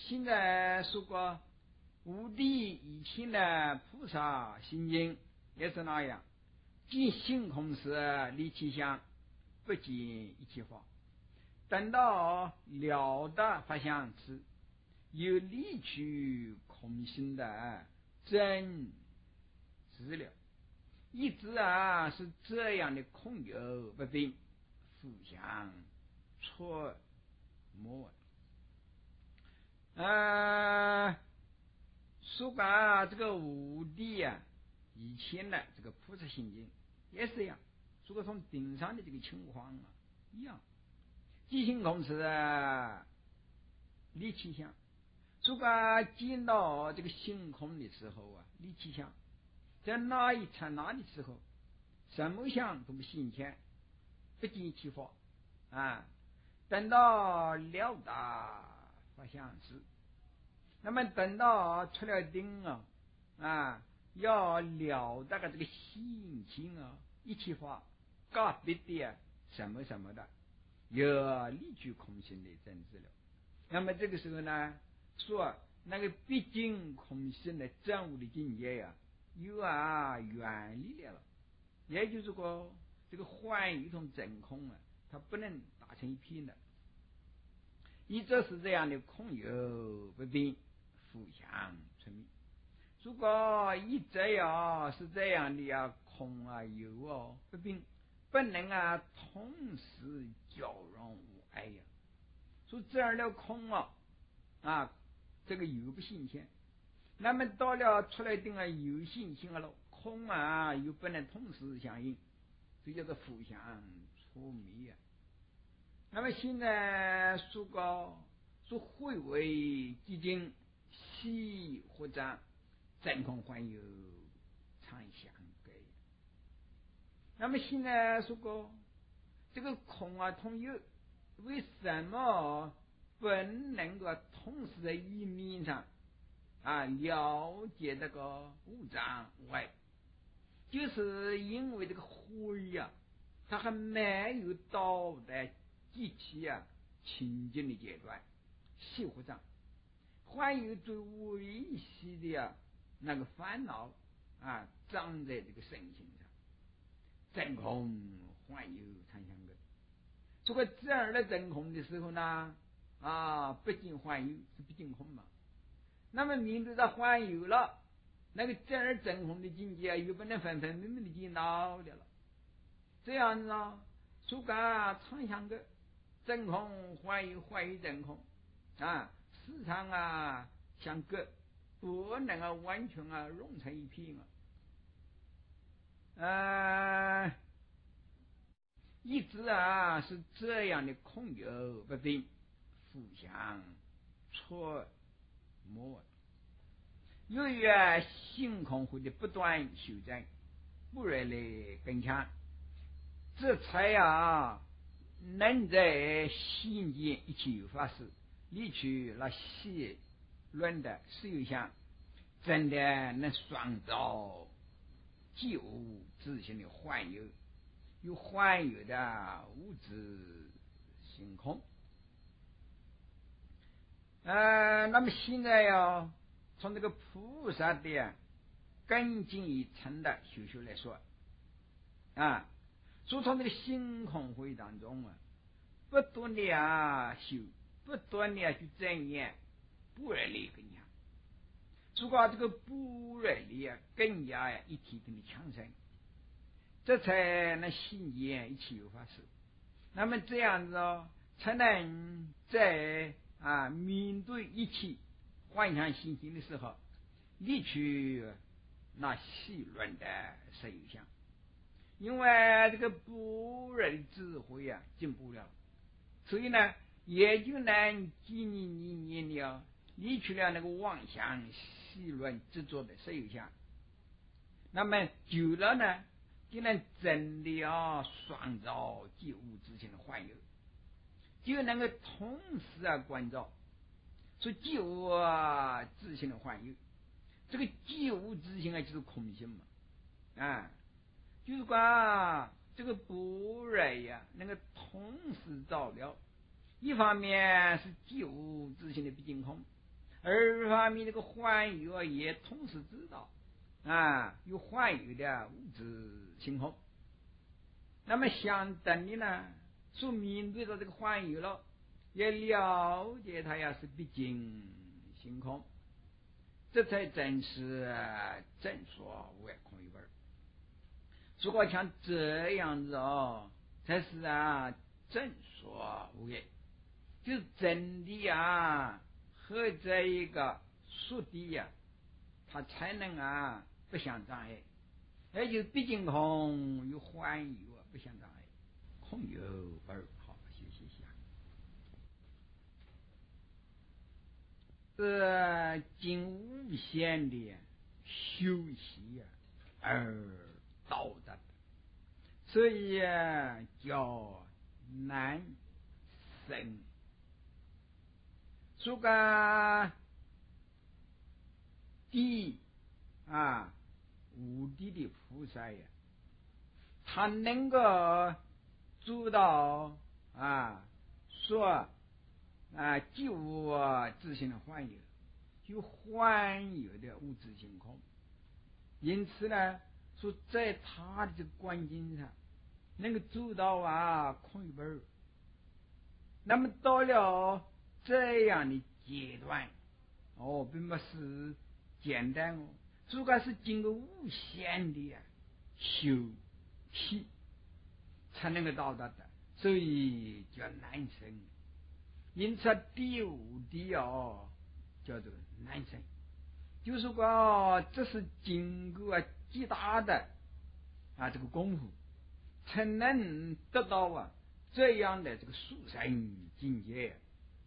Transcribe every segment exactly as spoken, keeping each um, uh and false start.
现在说过无地以前的菩萨心经也是那样，见性空时离其相，不见一切法，等到了达法相时，有离去空性的真资料，一直啊是这样的空有不定，互相错摸。呃，说把这个五地啊，以前的这个菩萨心经也是一样，如果从顶上的这个情况啊一样，即性空时啊离其相，如果见到这个性空的时候啊离其相，在那一刹那的时候，什么相都不现前，不见其法啊，等到了达法相时，那么等到出了定啊啊，要了达个这个心情啊，一切法个别的啊什么什么的，有离去空性的真知了。那么这个时候呢，说那个毕竟空性的真悟的境界呀、啊，有啊远离了，也就是说这个幻与同真空啊，它不能打成一片的，一直是这样的空有不定，互相存灭。如果一直呀是这样的呀，空啊有啊不定，不能啊同时交融无碍呀。说这样的空啊啊，这个有不现前，那么到了出来定啊有现前了，空啊又不能同时相应，这叫做互相出灭啊。那么现在说高说会为基金西或者真空环有常相给。那么现在说过这个空啊同有，为什么不能够同时在一面上啊了解这个无障无碍？就是因为这个灰呀、啊，它还没有到达极其啊清净的阶段，西护障还有最微细的啊那个烦恼啊长在这个身心上，真空还有常相根。这个这样的真空的时候呢，啊不尽还有是不尽空嘛。那么面对着还有了，那个这样真空的境界又不能分分明明的见到的了。这样子呢，说个常相根，真空还有还有真空啊，时常啊相隔，不能啊完全啊融成一片啊。呃，一直啊是这样的空有不定，互相错摸。由于啊性空会的不断修正，不断的更强，这才啊能在心间一切有法时离去那细论的实有相，真的能创造旧自性的幻有，有幻有的物质性空。呃，那么现在要从这个菩萨的更进一层的修修来说啊，就从这个性空会当中啊，不断的啊修，不断的去证验，不然力更强。如果这个不然力啊更加呀一体的强盛，这才能心间一切有法事。那么这样子哦，才能在啊面对一切幻想心情的时候，离去那细论的实有相。因为这个不人智慧啊进步了，所以呢也就能几年年年了离去了那个妄想细论执着的实有相。那么久了呢，就能真的啊创造旧物之性的幻有，就能够同时啊关照说旧物啊之性的幻有。这个旧物之性啊就是空性嘛啊，就是说这个不然呀能够同时照料，一方面是旧物之性的不净空， 二方面这个环游也同时知道啊有环游的物质星空。那么相等的呢，所面对着这个环游了，也了解它呀是毕竟星空，这才真是正说无碍空一本。如果像这样子哦，才是啊正说无碍，就是真的啊和这一个属地呀、啊，它才能啊不相障碍，也就毕竟空有环游啊不相障碍，空有本。好，休息一下。这经无限的休息啊而到达的，所以啊叫难生。这个地啊无地的菩萨呀，他能够做到啊说啊即无自性的环游，有环游的物质性空。因此呢，说在他的这个观境上能够做到啊空一本。那么到了这样的阶段哦，并不是简单哦，主要是经过无限的呀、啊、休息才能够到达的，所以叫难生。因此第五地哦叫做难生，就是说这是经过极大的啊这个功夫才能得到啊这样的这个殊胜境界。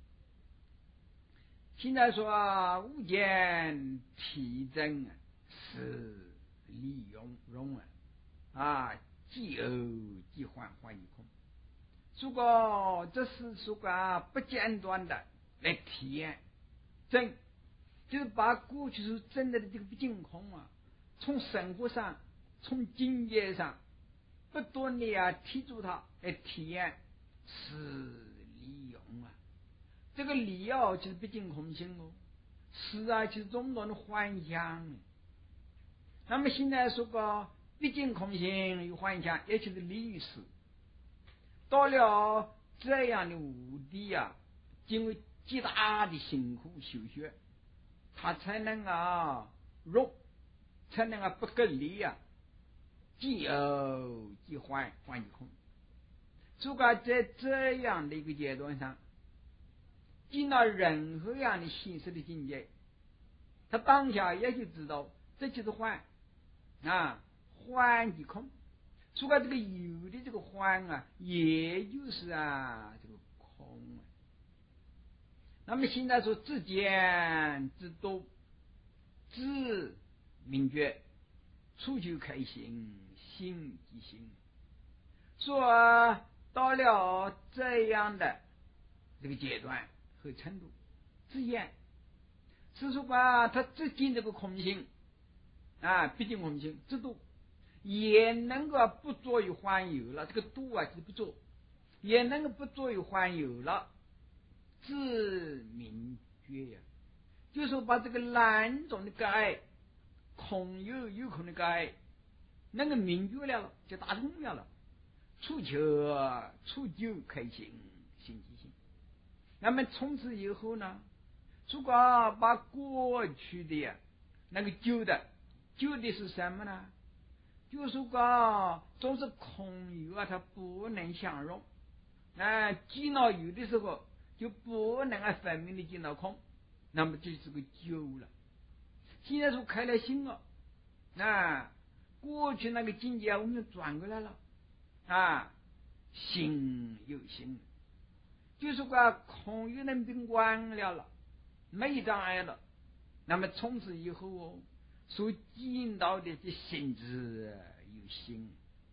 现在说啊无间体证是利用容啊啊即有即幻幻一空。如果这是说个不间断的来体验真，就是把过去是真的的这个不净空啊，从生活上从境界上不断的啊提出它来体验，是利用啊。这个理哦就是不净空性哦，是啊就是种种的幻想。那么现在说个不净空性与幻想，也就是理于事。到了这样的无地啊，经过极大的辛苦修学，他才能啊入，才能啊不隔离啊，即有即幻幻即空。如果在这样的一个阶段上，进到任何样的形式的境界，他当下也就知道这就是幻啊，幻即空。除了这个有的这个幻啊，也就是啊这个空啊。那么现在说自见自度，自明觉，处就开心，心即心。说到了这样的这个阶段和程度，自验是说把他自尽这个空性啊，毕竟空性自度。也能够不作于环游了，这个度啊就是不做，也能够不作于环游了，自明觉呀，就是说把这个两种的该空有有空的该能够明觉了，就打通了了，处求处就开心心即心。那么从此以后呢，如果把过去的呀那个旧的旧的是什么呢？就是说总是空有啊，它不能相容啊，见到有的时候就不能啊分明的见到空，那么就是个旧了。现在说开了心了啊，过去那个境界我们转过来了啊，心有心，就是说空有能变光了了，没障碍了，那么从此以后哦，所见到的这心智有心，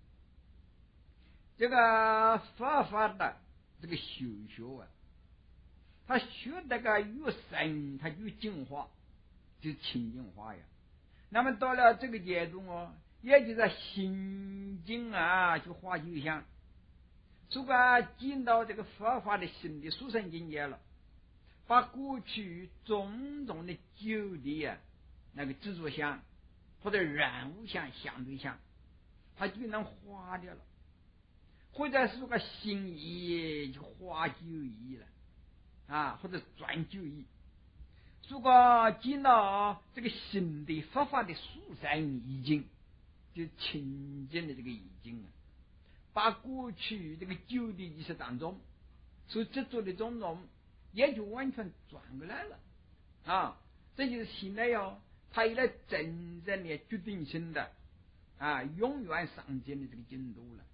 这个佛法的这个修学啊，他学那个越深，他越净化，就清净化呀。那么到了这个阶段哦，也就是心境啊，就化就像，如果见到这个佛法的心的殊胜境界了， 把过去种种的旧的啊那个执着相或者染物相相对相，它就能化掉了，或者是个新意就化旧意了啊，或者转旧意。如果见到这个新的佛法的殊胜意境，就清净的这个意境啊，把过去这个旧的意识当中所执着的种种，也就完全转过来了啊！这就是现在哟，他有了真正的决定性的啊，永远上进的这个进度了。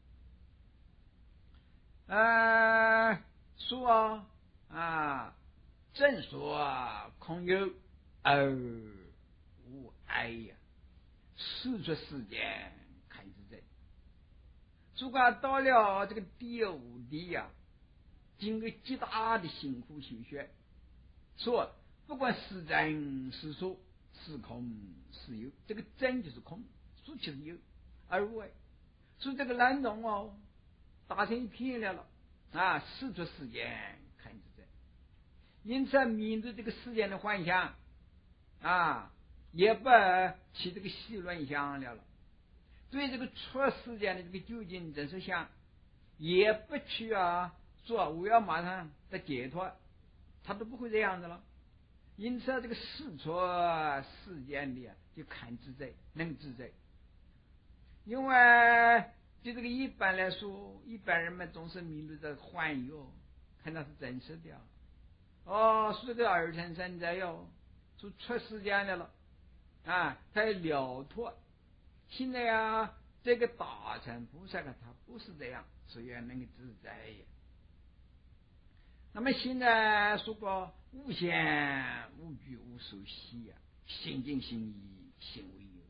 呃，说啊，正说空有而无碍呀，事出世间看自在。如果到了这个第五地呀、啊，经过极大的辛苦心血，说不管是真是说，是空是有，这个真就是空，说就是有，而无碍。所以这个难容哦，打成一片了了啊！事出世间看自在。因此面对这个世间的幻象啊，也不起这个细论想了了。对这个出世间的这个究竟真实相，也不去啊说我要马上的解脱，他都不会这样的了。因此这个事出世间的就看自在，能自在。因为就这个一般来说，一般人们总是面对着幻有，看到是真实的哦，是这个二乘三在哟，就出世间的了啊，他要了脱。现在啊，这个大乘菩萨啊，他不是这样，所以能够自在呀。那么现在说过无限无惧无所系呀，心静心意心为有。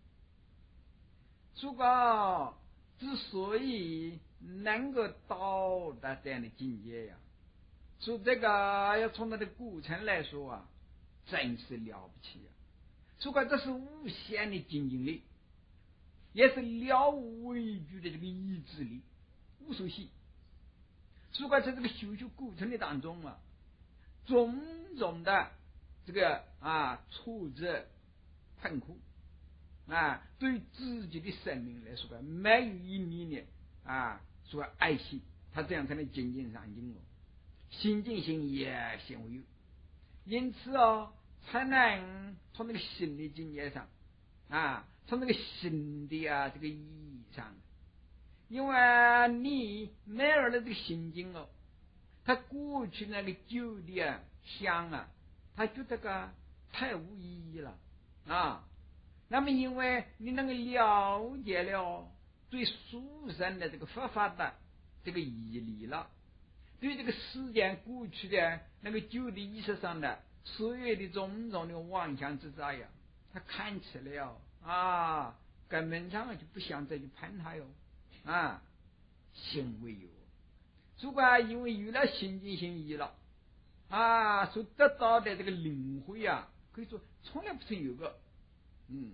说过之所以能够到达这样的境界呀，说这个要从它的过程来说啊，真是了不起呀。说过这是无限的精进力，也是了无畏惧的这个意志力，无所系。如果在这个修修过程的当中啊，种种的这个啊挫折困苦啊，对自己的生命来说，没有一米的啊说爱惜，他这样才能精进上进哦，心静心也心为有，因此哦，才能从那个心的境界上啊，从那个心的啊这个意义上。因为你没有了这个心境哦，他过去那个旧的啊想啊，他觉得个太无意义了啊。那么因为你那个了解了对殊胜的这个佛法的这个义理了，对这个世间过去的那个旧的意识上的所有的种种的妄想之灾呀，他看起来哦啊，根本上就不想再去攀他哟。啊，心为有，如果因为有了心境心意了啊，所得到的这个领会啊，可以说从来不曾有过。嗯，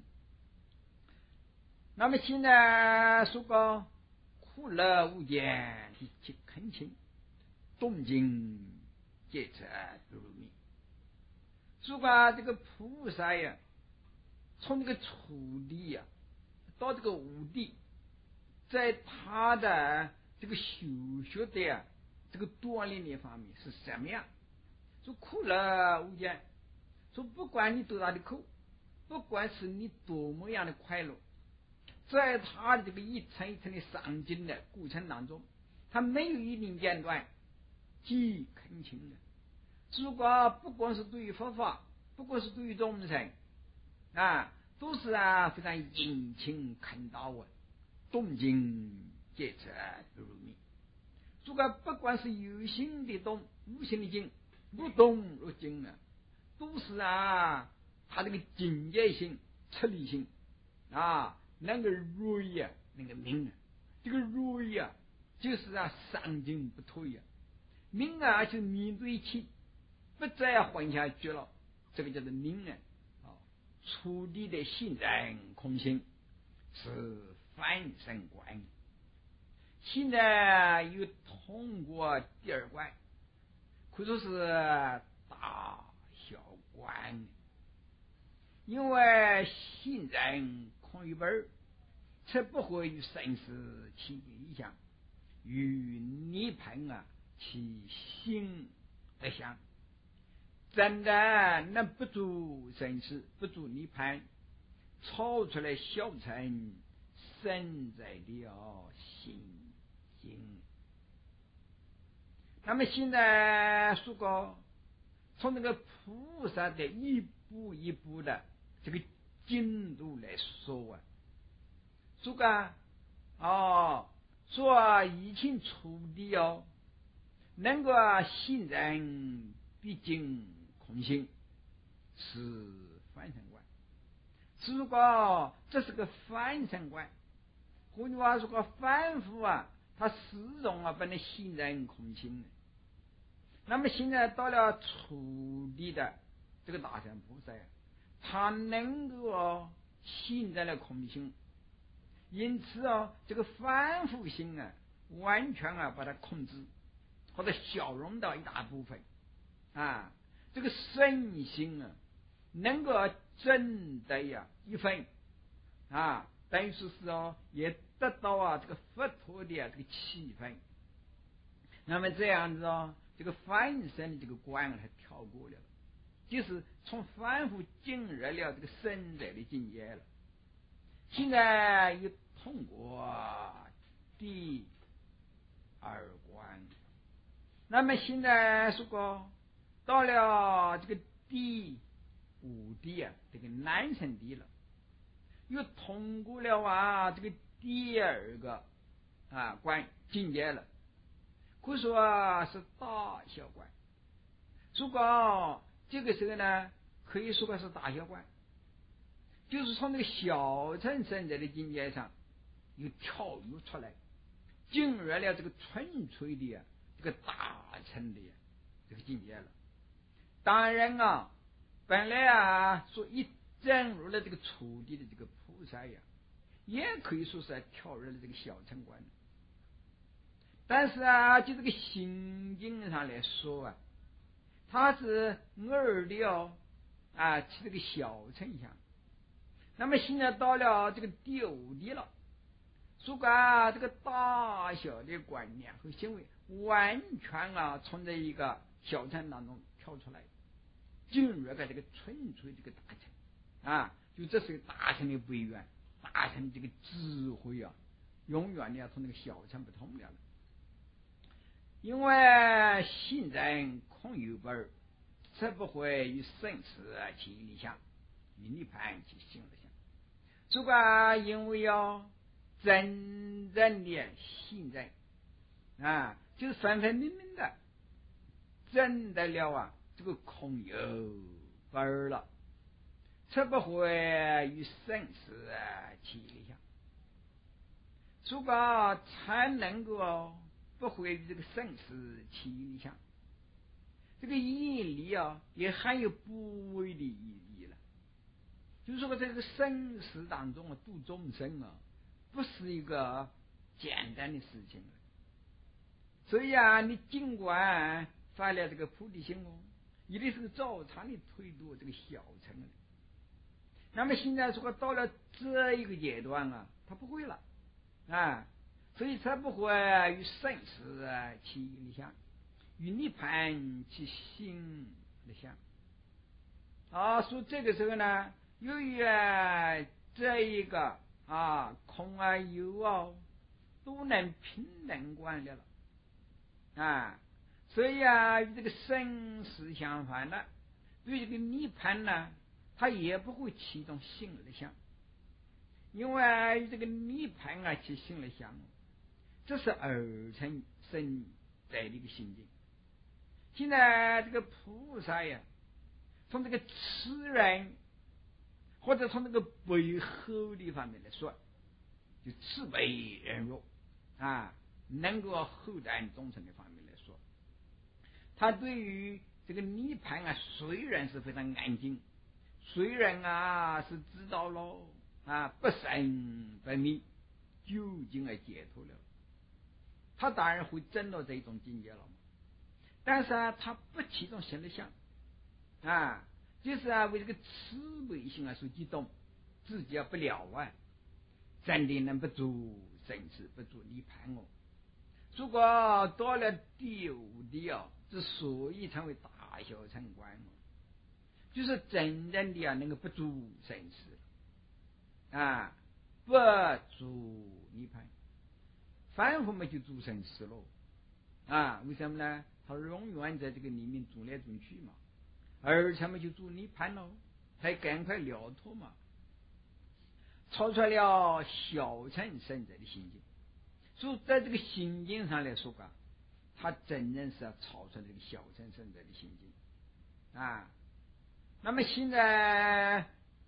那么现在说个苦乐无间一切恳请，动静皆则如命。如果这个菩萨呀，从这个初地呀到这个五地。在他的这个修学的啊，这个锻炼的方面是什么样？说苦乐无间，说不管你多大的苦，不管是你多么样的快乐，在他的这个一层一层的上进的过程当中，他没有一定间断，既恳请的。如果不光是对于佛法，不光是对于众生啊，都是啊非常殷勤恳到啊。动静皆则如命。如果不管是有心的动，无心的静，不动如静啊，都是啊，他这个境界性、策力性啊，那个锐啊，那个明啊，这个锐啊，就是啊，上进不退啊，明啊，就面对一切，不再混下去了，这个叫做明啊。啊，处理的信然空性是。翻身观，现在又通过第二关， 可以说是大小观。因为行人空于本，则不会与生死起理想，与涅槃啊其心得相。真的能不住生死，不住涅槃，超出来小乘身在了心经。那么现在说过，从那个菩萨的一步一步的这个进度来说啊，这个哦，说疫情处理哦，能够行人毕竟空性是反生观。如果这是个反生观，换句话说个反复啊，他始终啊不能行人空性。那么现在到了处理的这个大乘菩萨，他能够哦行人的空性，因此哦这个反复性啊，完全啊把它控制或者消融到一大部分啊，这个身心啊能够真的呀一分啊，等于说是哦也得到啊这个佛陀的、啊、这个气氛。那么这样子哦，这个反身的这个关它跳过了，就是从反复进入了这个身在的境界了。现在又通过第二关，那么现在说过到了这个第五地啊，这个男神地了，又通过了啊这个第二个啊关境界了，可以说啊是大小关。如果这个时候呢，可以说是大小关，就是从那个小乘圣者的境界上又跳跃出来，进入了这个纯粹的、啊、这个大乘的、啊、这个境界了。当然啊，本来啊说一进入了这个初地的这个菩萨呀，也可以说是跳入了这个小乘观。但是啊，就这个心境上来说啊，它是二的哦啊，起这个小乘相。那么现在到了这个第五地了，说啊这个大小的观念和行为完全啊从这一个小乘当中跳出来，进入了这个纯粹这个大乘啊，就这是大乘的不一样，大乘这个智慧啊，永远的从那个小乘不同了。因为行人空有本，则不会与生死起理想，与涅槃起心的相。这个因为要真正的行人啊，就是分分明明的真的了啊，这个空有本了，则不会与生死起理想。这个才能够不会与这个生死起理想。这个义理啊，也含有不为的意义了。就是说，这个生死当中啊，度众生啊，不是一个简单的事情了。所以啊，你尽管发了这个菩提心哦，一定是照常的推度这个小乘的。那么现在说到了这一个阶段啊，他不会了啊，所以才不会与生死起理想，与涅槃起心的相。啊，说这个时候呢，由于啊这一个啊空啊有啊都能平等观了了啊，所以啊与这个生死相反的，对这个涅槃呢，它也不会启动心的相，因为与这个涅槃啊起心的相，这是二乘生在的一个心境。现在这个菩萨呀，从这个慈人或者从这个背后的方面来说，就慈悲忍辱啊，能够厚待众生的方面来说，他对于这个涅槃啊，虽然是非常安静，虽然啊是知道了啊不生不灭，究竟啊解脱了，他当然会证到这种境界了。 但是啊，他不起种心的想啊，就是啊，为这个慈悲心啊所激动，自己啊不了啊，真的能不足生死，不足涅槃哦。如果到了第五地哦，之所以称为大小乘观哦，就是真正的啊能够不足生死啊，不足涅槃。凡夫嘛就足生死喽啊？为什么呢？他永远在这个里面转来转去嘛，而且嘛就足涅槃喽，才赶快了脱嘛，超出了小乘圣者的心境。所以在这个心境上来说啊，他真正是要超出这个小乘圣者的心境啊。那么现在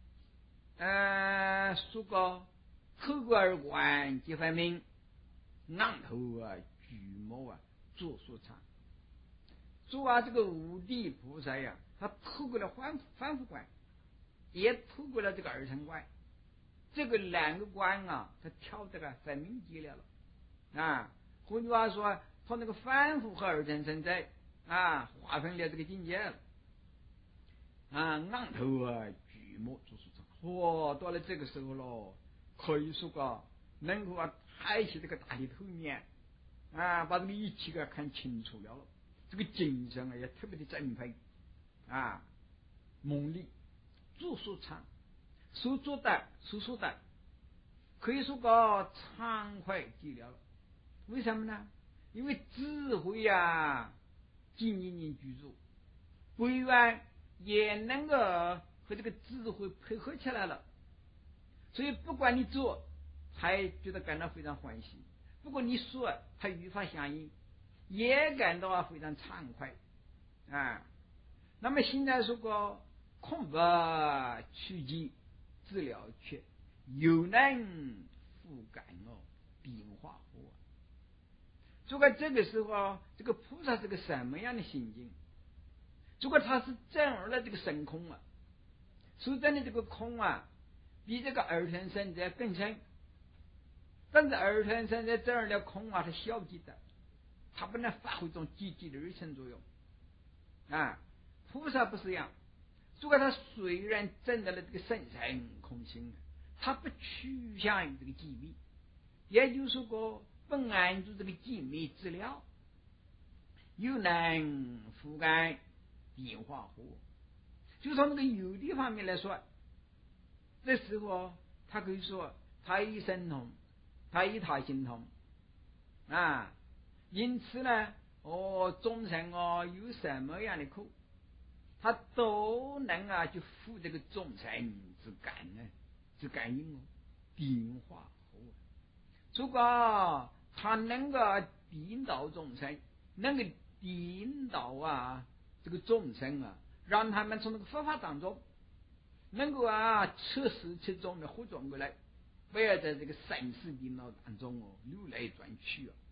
呃说个透过而观即分明，昂头啊举目啊做说长。说啊这个五地菩萨呀，他透过了反反复观，也透过了这个二乘观，这个两个观啊，他挑这个分明极了了啊。换句话说，他那个反复和二乘圣者啊，划分了这个境界了啊，昂头啊举目做说长。哇，到了这个时候咯，可以说个能够啊抬起这个大的头面啊，把这个一切个看清楚了了。这个精神啊也特别的振奋啊，猛力做说长，所做的所说的可以说个畅快极了了。为什么呢？因为智慧啊紧紧紧居住，委员也能够和这个智慧配合起来了，所以不管你做还觉得感到非常欢喜，不过你说他语法相应也感到非常畅快啊。那么现在说过空不取机治疗却有能复感哦变化火。如果这个时候这个菩萨是个什么样的心境？如果他是证而了这个神空啊，所证的这个空啊比这个二乘圣者更深，但是二乘圣者证而了空啊是消极的，它不能发挥这种积极的日程作用啊。菩萨不是一样，如果他虽然证得了这个神神空性，他不趋向于这个机密，也就是说不按住这个机密资料，又能覆盖变化火。就从那个有的方面来说，这时候他可以说他一神通，他一他心通啊。因此呢，哦，众生哦有什么样的苦，他都能啊去负这个众生之感呢，之感应哦，变化火。如果他能够引导众生，能够引导啊这个众生啊，让他们从那个佛法当中能够啊测试其中的活转过来，不要在这个生死颠倒当中哦流来转去哦。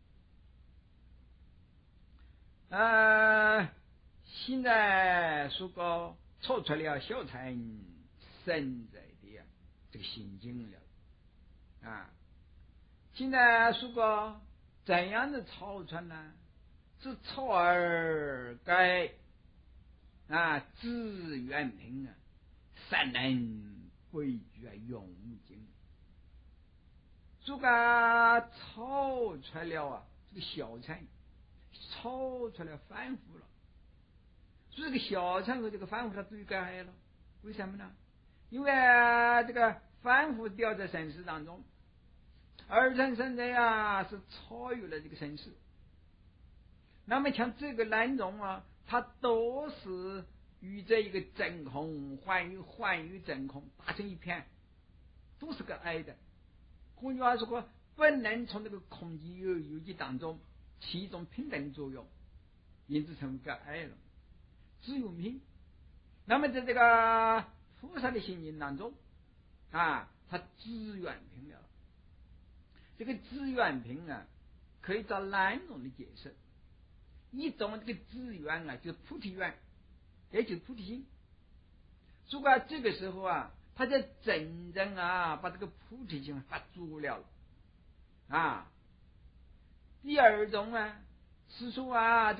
呃，现在说过超出了小乘圣者的啊这个心境了啊。现在说过怎样的超出呢？是超而该啊自愿平啊，善能规矩啊永无尽。这个超出了啊这个小乘，超出了反复了。所以这个小乘和这个反复它对改了，为什么呢？因为这个反复掉在生死当中，二乘圣者啊是超越了这个生死。那么像这个两种啊，它都是与这一个真空幻与幻与真空打成一片，都是个爱的。换句话说，不能从这个空寂有有机当中起一种平等作用，因此成为个爱了。只有明。那么在这个菩萨的心境当中啊，他资源平了。这个资源平啊，可以找两种的解释。一种这个资源啊，就是菩提源，也就是菩提心。如果这个时候啊，他在真正啊把这个菩提心发足了啊。第二种啊，是说啊这个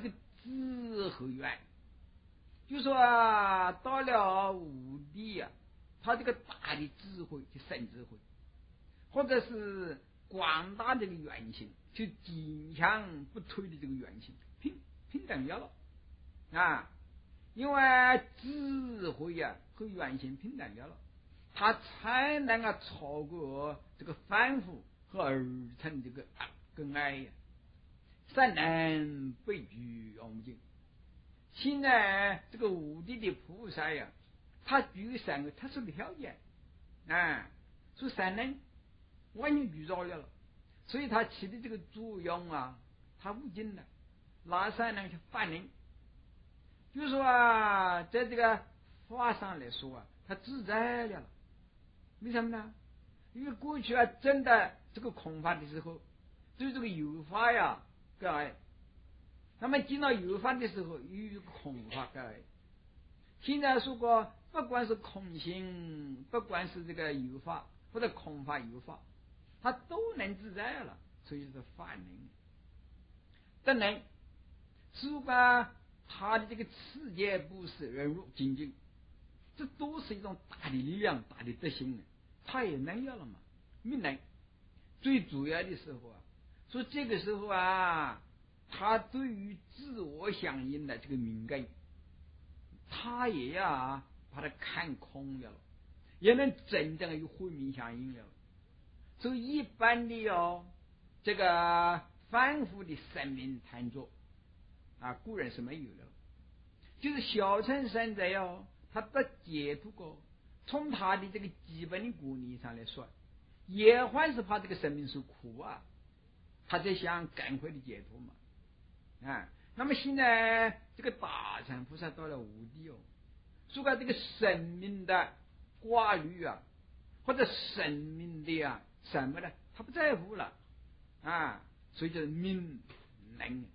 智和圆，就说啊，到了无地啊，他这个大的智慧就神智慧，或者是广大的圆性，就坚强不退的这个圆性，平平等了了啊，因为智慧啊和圆性平等了了，他才能啊超过这个凡夫和二乘这个跟爱呀，善能被具无尽。现在这个无地的菩萨呀，他具有三个特殊的条件啊，所以三能完全具着了了，所以他起的这个作用啊，他无尽了。哪三能是法能？就是说啊，在这个法上来说啊，他自在了了。为什么呢？因为过去啊，真的这个空法的时候，对这个有法呀，各位，那么见到有法的时候，有空法，各位。现在说过，不管是空性，不管是这个有法或者空法有法，他都能自在了，所以是法能。当然，如果他的这个持戒布施忍辱精进，这都是一种大的力量、大的德行，他也能要了嘛？没能。最主要的时候啊，说这个时候啊，他对于自我相应的这个敏感，他也要把它看空了，也能真正有慧命相应了。所以一般的哦，这个凡夫的生命探索啊，固然是没有了，就是小乘生者哦，他得解脱过，从他的这个基本的观念上来说，也还是怕这个生命受苦啊，他在想赶快的解脱嘛啊。那么现在这个大乘菩萨到了无地哦，说个这个生命的挂虑啊，或者生命的啊什么呢，他不在乎了啊，所以就是命能。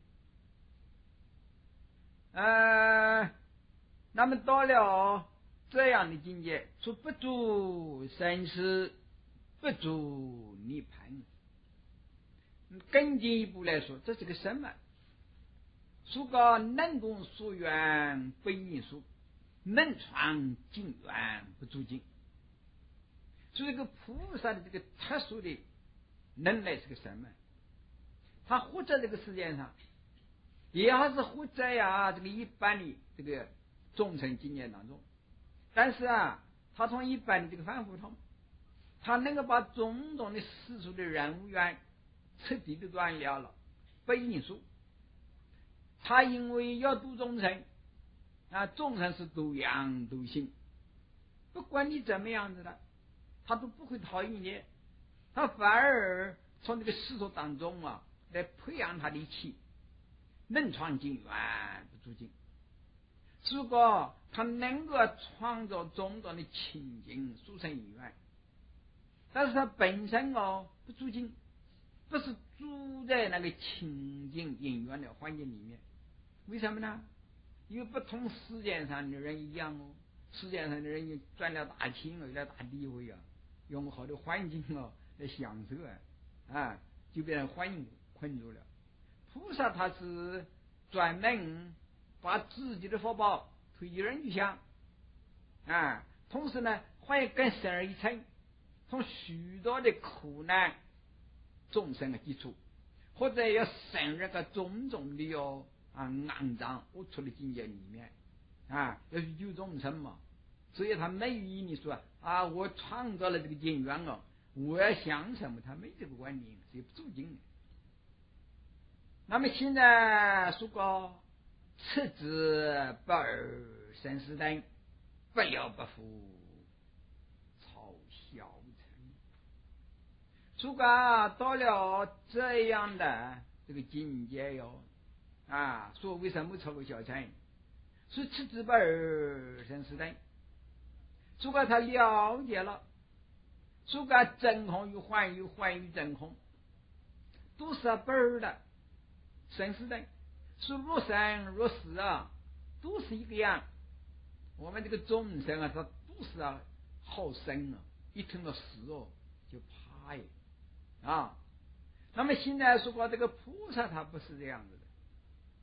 呃，那么到了这样的境界，说不住生死，不住涅槃。更进一步来说，这是个什么？说个能动所缘不因数，能闯境缘不住境。所以这个菩萨的这个特殊的能耐是个什么？他活在这个世界上，也还是活在呀这个一般的这个众生经验当中，但是啊，他从一般的这个凡夫通，他能够把种种的世俗的人物缘彻底的断了了，不因数。他因为要度众生啊，众生是度样度性，不管你怎么样子的，他都不会讨厌你，他反而从这个世俗当中啊来培养他的气，能创境缘不住境。如果他能够创造种种的清净殊胜因缘，但是他本身哦不住境，不是住在那个清净因缘的环境里面。为什么呢？因为不同世界上的人一样哦，世界上的人赚了大钱，有了大地位啊，用好的环境哦来享受啊，啊，就被人环境困住了。菩萨他是专门把自己的福报推给人去想啊，同时呢，还更深而一层，从许多的苦难众生的基础，或者要深入个种种的哟啊肮脏龌龊的境界里面啊，要去救众生嘛。所以他没有意你说啊，我创造了这个境缘哦，我要想什么，他没这个观念，是不住境的。那么现在说过赤子不二生死等，不了不负超小乘。如果到了这样的这个境界哟啊，说为什么超过小乘？说赤子不二生死等。如果他了解了，如果真空与幻与幻与真空都是不二的生死等，是若生若死啊，都是一个样。我们这个众生啊，他都是啊好生啊，一听到死哦就怕耶啊。那么现在说过这个菩萨他不是这样子的，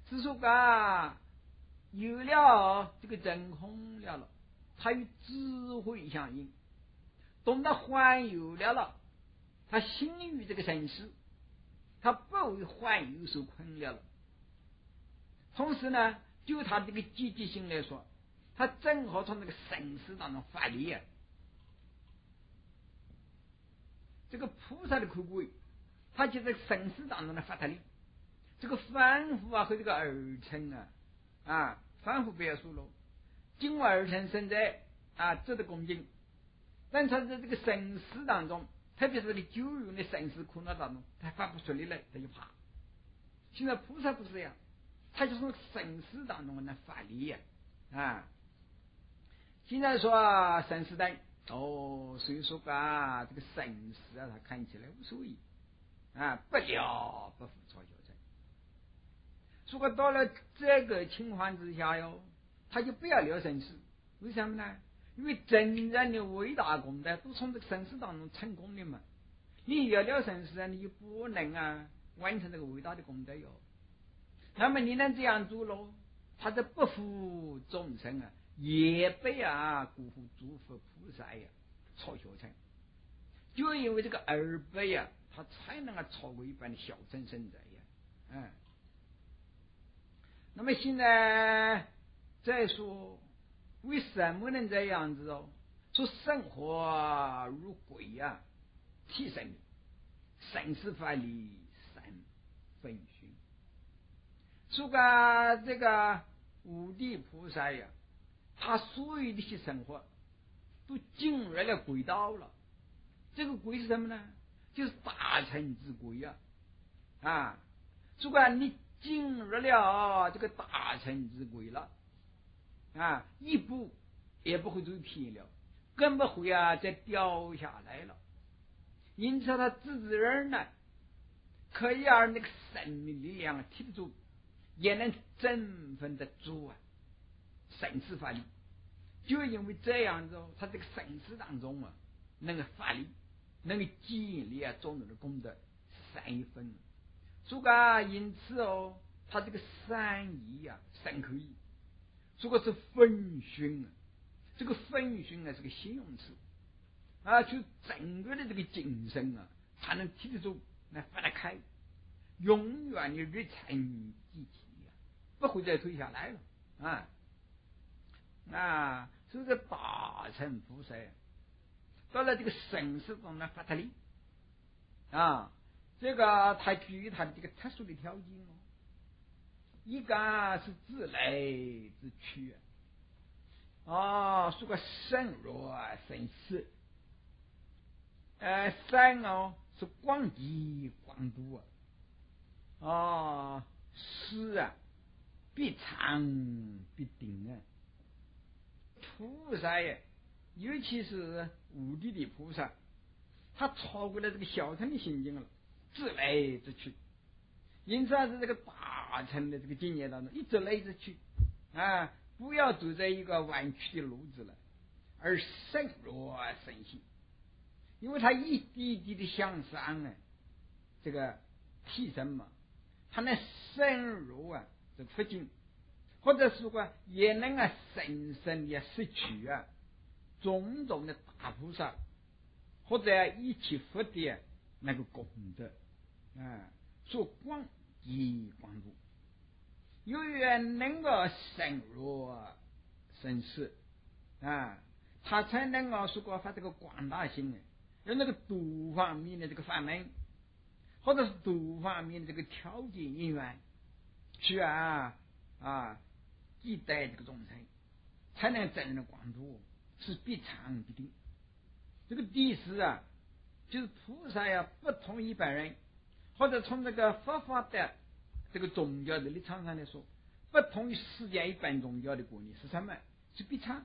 是说啊，有了这个真空了了，它与智慧相应，懂得环游了了，他心于这个生死，他不为环游所困了了。同时呢，就他这个积极性来说，他正好从这个生死当中发力啊。这个菩萨的可贵，他就在生死当中的发他力。这个反复啊和这个二乘啊啊反复表述了，今二乘生在啊值得恭敬，但他在这个生死当中，特别是这个久远的生死苦恼当中，他发不出力来，他就怕。现在菩萨不是这样，他就从生死当中来发力呀啊。现在说、啊、生死灯哦，所以说啊，这个生死啊，他看起来无所谓啊，不了不负超小乘。如果到了这个情况之下哟，他就不要了生死，为什么呢？因为真正的伟大功德都从这个生死当中成功的嘛。你要了生死啊，你就不能啊完成这个伟大的功德哟。那么你能这样做咯？他这不负众生啊，也被啊辜负诸佛菩萨呀超小乘。就因为这个二辈啊，他才能啊超过一般的小乘圣者呀。嗯。那么现在再说，为什么能这样子哦？说生活如鬼呀、啊，提升生死法理三分熏。说个这个五地菩萨呀，他所有的些生活都进入了轨道了。这个轨是什么呢？就是大乘之轨呀！啊，如果你进入了这个大乘之轨了，啊，一步也不会走偏了，更不会啊再掉下来了。因此，他自自然然可以让那个生命力量提得住，也能振奋得住啊生死法力。就因为这样子、哦，他这个生死当中啊，能够发力，能够建立啊种种的功德三一分。如果因此哦，他这个三义啊，三可以，如果是分熏啊，这个分熏啊是个形容词啊，就整个的这个精神啊，才能提得住，来发得开，永远的日成积极啊，不会再退下来了啊。啊，是个大乘菩萨，到了这个生死中呢发他力啊。这个他基于他的这个特殊的条件哦，一个是自来之躯啊，说个生若生死，呃，生哦是广极广度啊，啊，死啊必长必定啊。菩萨呀，尤其是无地的菩萨，他超过了这个小乘的心境了，自来之躯。因此是这个大乘的这个境界当中，一直来之躯啊，不要走在一个弯曲的路子了，而深入深信，因为他一滴一滴的向上啊，这个提升嘛，他能深入啊这个佛经。或者说过也能啊深深的摄取啊种种的大菩萨或者一起佛的那个功德啊，所广极广度，由于能够深入深思啊，他才能够说过发这个广大性啊，有那个多方面的这个法门，或者是多方面的这个条件因缘去啊啊一代这个众生，才能真正的广度是必长必定。这个第四啊，就是菩萨呀，不同一般人，或者从这个佛法的这个宗教的立场上来说，不同于世间一般宗教的观念是什么？是必长。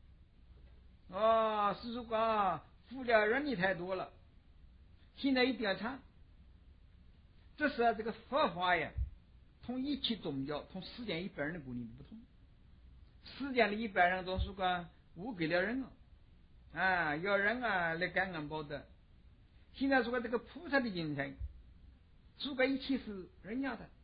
哦，是说啊，佛教人力太多了，现在一定要长。这是、啊、这个佛法呀，同一切宗教，同世间一般人的观念不同。世间的一般人都是个无给了人啊，要人啊来感恩报德。现在说这个菩萨的精神，诸个一切是人家的，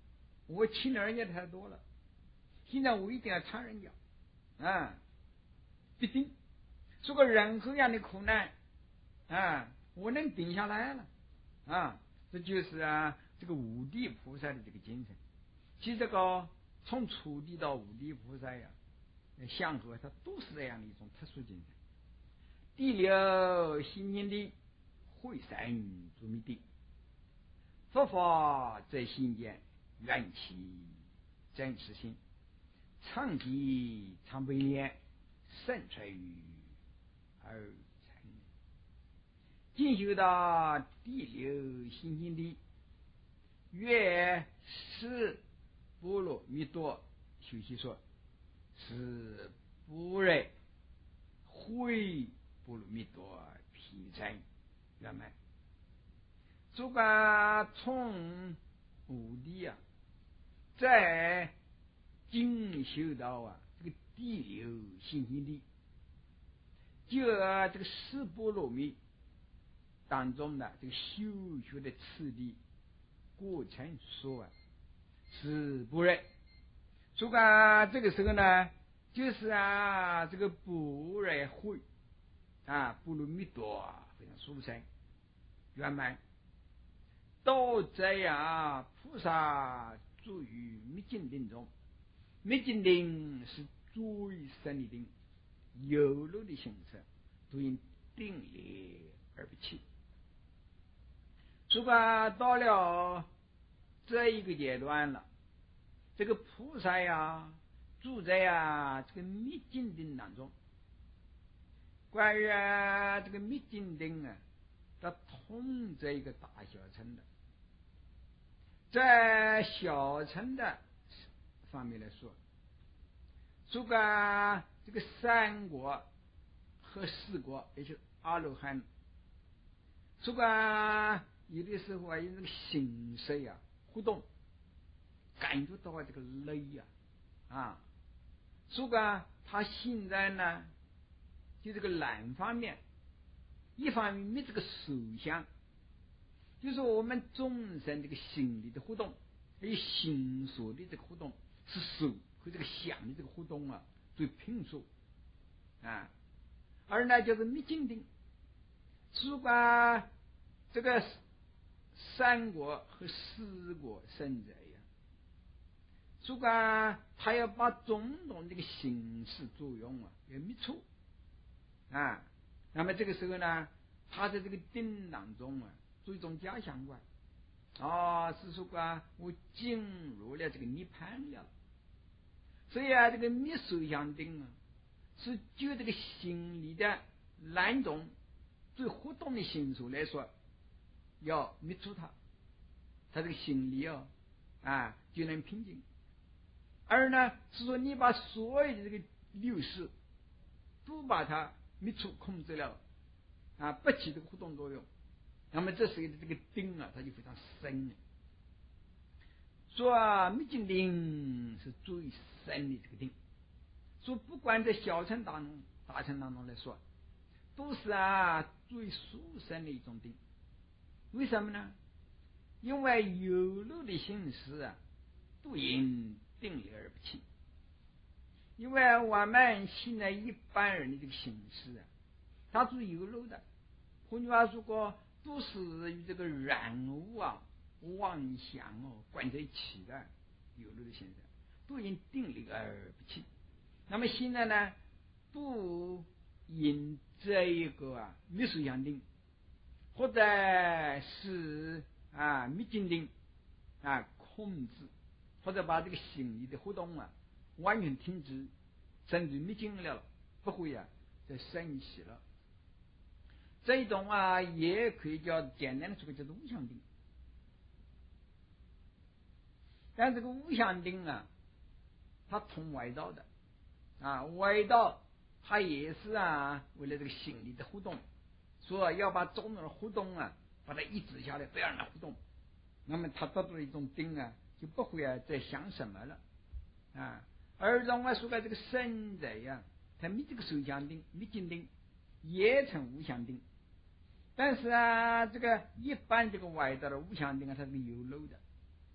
我亲了人家太多了，现在我一定要缠人家啊，必定。如果任何样的苦难啊，我能顶下来了啊，这就是啊这个五地菩萨的这个精神。其实这个从初地到五地菩萨呀，相和它都是这样的一种特殊精神。第六心经的会生诸密地，佛法在心间，缘起真实心，常寂常悲念，胜垂而成。进修到第六心经的月是波罗蜜多修习说，是不认会波罗蜜多披真圆满。这个从五地啊，在精修到啊这个第六心经地，就这个四波罗蜜当中的这个修学的次第过程说啊，是不认。这个这个时候呢，就是啊这个不认会啊波罗蜜多非常殊胜圆满。都这样，菩萨住于密经定中，密经定是最深的定，有漏的形式都因定力而不起。如果到了这一个阶段了，这个菩萨呀住在呀这个密经定当中。关于啊这个密经定啊，它统这一个大小乘的。在小乘的方面来说，这个这个三国和四国，也就是阿罗汉，这个有的时候啊，有这个形式啊互动，感觉到这个累呀啊，这个他现在呢，就这个难方面，一方面没这个手相。就是我们众生这个心理的互动，还有心所的这个互动，是手和这个想的这个互动啊，最平素啊。而呢，就是密经定，如果这个三国和四国圣者呀，如果他要把种种这个形式作用啊，要密出啊，那么这个时候呢，他在这个定当中啊。做一种假想观啊，是说啊，我进入了这个涅槃了。所以啊，这个密手相定啊，是就这个心理的难种最活动的心数来说，要灭除它，他这个心理哦啊就能平静。而呢，是说你把所有的这个六识都把它灭除控制了啊，不起这个互动作用。那么这时候的这个定啊，它就非常深了。说密经定是最深的这个定，说不管在小乘当中、大乘当中来说，都是啊最殊胜的一种定。为什么呢？因为有漏的形式啊，都因定力而不起。因为我们现在一般人的这个形式啊，它是有漏的。换句话说过，都是与这个染物啊、妄想哦关在一起的有漏的现象，都因定力而不起。那么现在呢，都因这一个啊密手相定，或者是啊密经定啊控制，或者把这个心理的活动啊完全停止，甚至密经了，不会啊再升起了。这一种啊，也可以叫简单的说叫做无相定。但这个无相定啊，它通外道的啊，外道它也是啊，为了这个心理的互动，说要把种种的互动啊，把它抑制下来，不要让它互动。那么它得到了一种定啊，就不会啊再想什么了啊。而让我说的这个圣者呀，他没这个手相定、没经定，也成无相定。但是啊，这个一般这个外道的无相定啊，它是有漏的，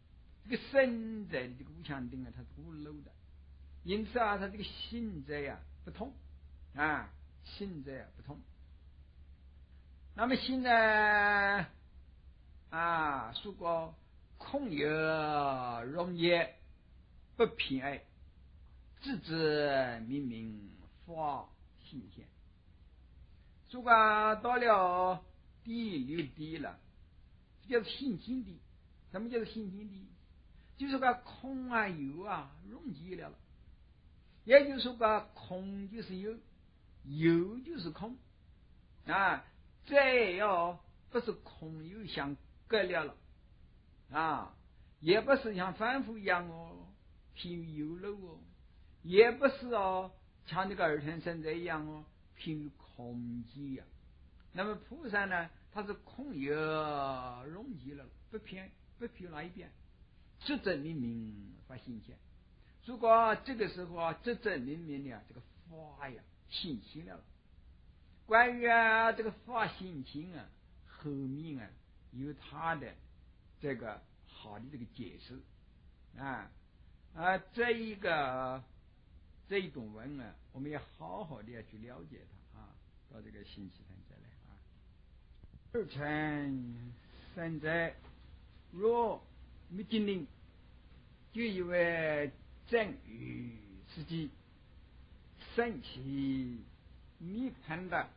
这个神在的这个五强鼎啊，它是五楼的，因此啊，它这个形者呀不同啊，形者呀不同。那么现在啊，说过空有容也，不偏爱，自知明明法性现。说过到了第六地了，这叫性心地。什么叫做性心地？就是个空啊有啊溶解了了，也就是说个空就是有，有就是空啊，这要不是空有相隔了了啊，也不是像反复一样哦，偏于有漏哦，也不是哦像那个二天神者一样哦，偏于空寂呀。那么菩萨呢，他是空有溶解了，不偏不偏哪一边，直证明明发现现。如果这个时候啊，直证明明的这个法呀现现了。关于啊这个法性情啊，后面啊有他的这个好的这个解释啊啊，这一个这一种文啊，我们要好好的要去了解它啊，到这个星期天再来啊。二乘三者若没经历，就以为正与自己升起涅槃的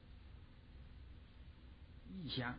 意象。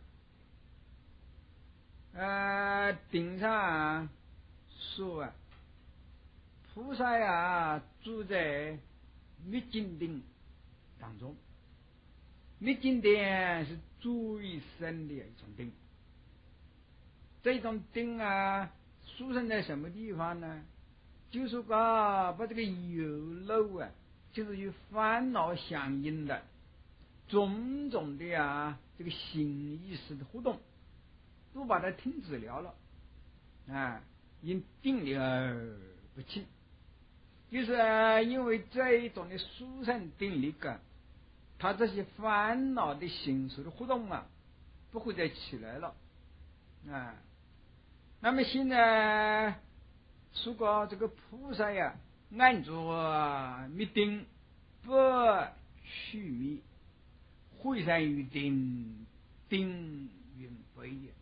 呃，顶上说啊，菩萨呀住在密经顶当中，密经顶是最深的一种顶。这种顶啊，出生在什么地方呢？就是说把这个有漏啊，就是与烦恼相应的种种的啊，这个心意识的互动，都把它停止了了啊，因定力而不起，就是因为这一种的殊胜定力啊，它这些烦恼的心识的互动啊，不会再起来了啊。那么现在如果这个菩萨呀，按着密定不取密，会善于定，定云飞也。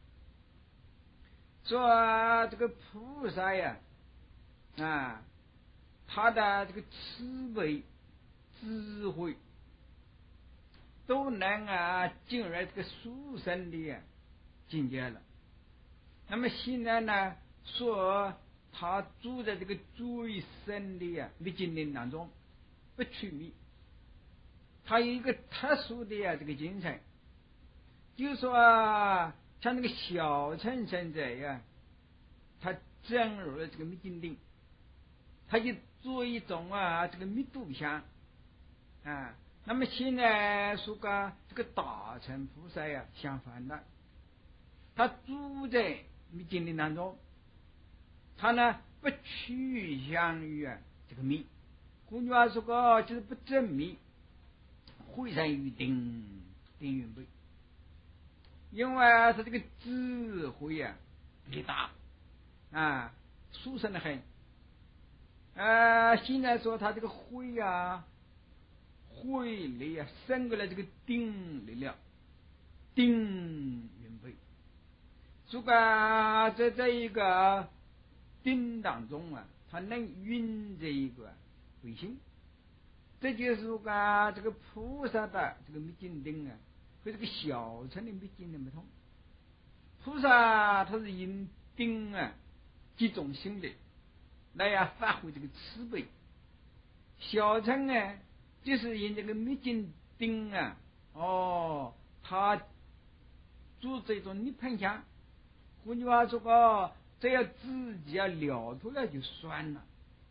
说这个菩萨呀，啊，他的这个慈悲、智慧，都能啊进入这个殊胜的境界了。那么现在呢，说他住在这个最深的呀密经林当中，不取密，他有一个特殊的呀这个精神，就是说啊，像那个小乘圣者呀，他进入了这个密经林，他就做一种啊这个密度相啊。那么现在说个这个大乘菩萨呀，相反的，他住在密经林当中，他呢不趋向于啊这个密，换句话说个就是不证密，会善于定，定云背，因为他这个智慧啊力大啊，殊胜的很啊。现在说他这个慧啊慧力啊胜过了这个定力了，定云背。如果在这一个定当中啊，它能运这一个慧心，这就是说这个菩萨的这个密经定啊，和这个小乘的密经定不同。菩萨他是因定啊集中心力来呀发挥这个慈悲，小乘呢就是因这个密经定啊，哦，他做这种涅槃相。换句话说个，只要自己要了脱了就算了。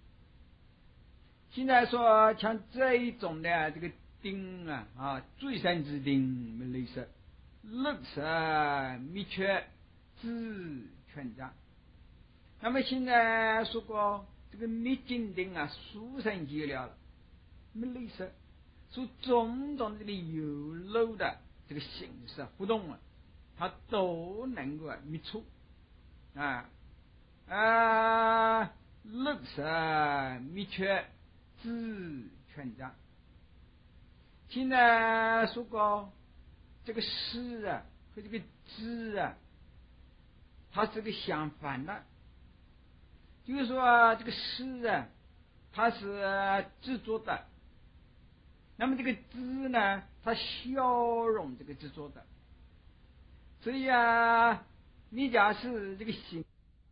现在说像这一种的这个定啊啊，最善之定没类似，六色密缺自全家。那么现在说过这个密经定啊，殊胜极了，没类似，说种种这个有漏的这个形式互动啊，它都能够密出啊。 啊，六十密缺知全章。现在说过这个识啊和这个知啊，它是个相反的。就是说这个识啊，它是执着的，那么这个知呢，它消融这个执着的。所以啊，你假是这个心，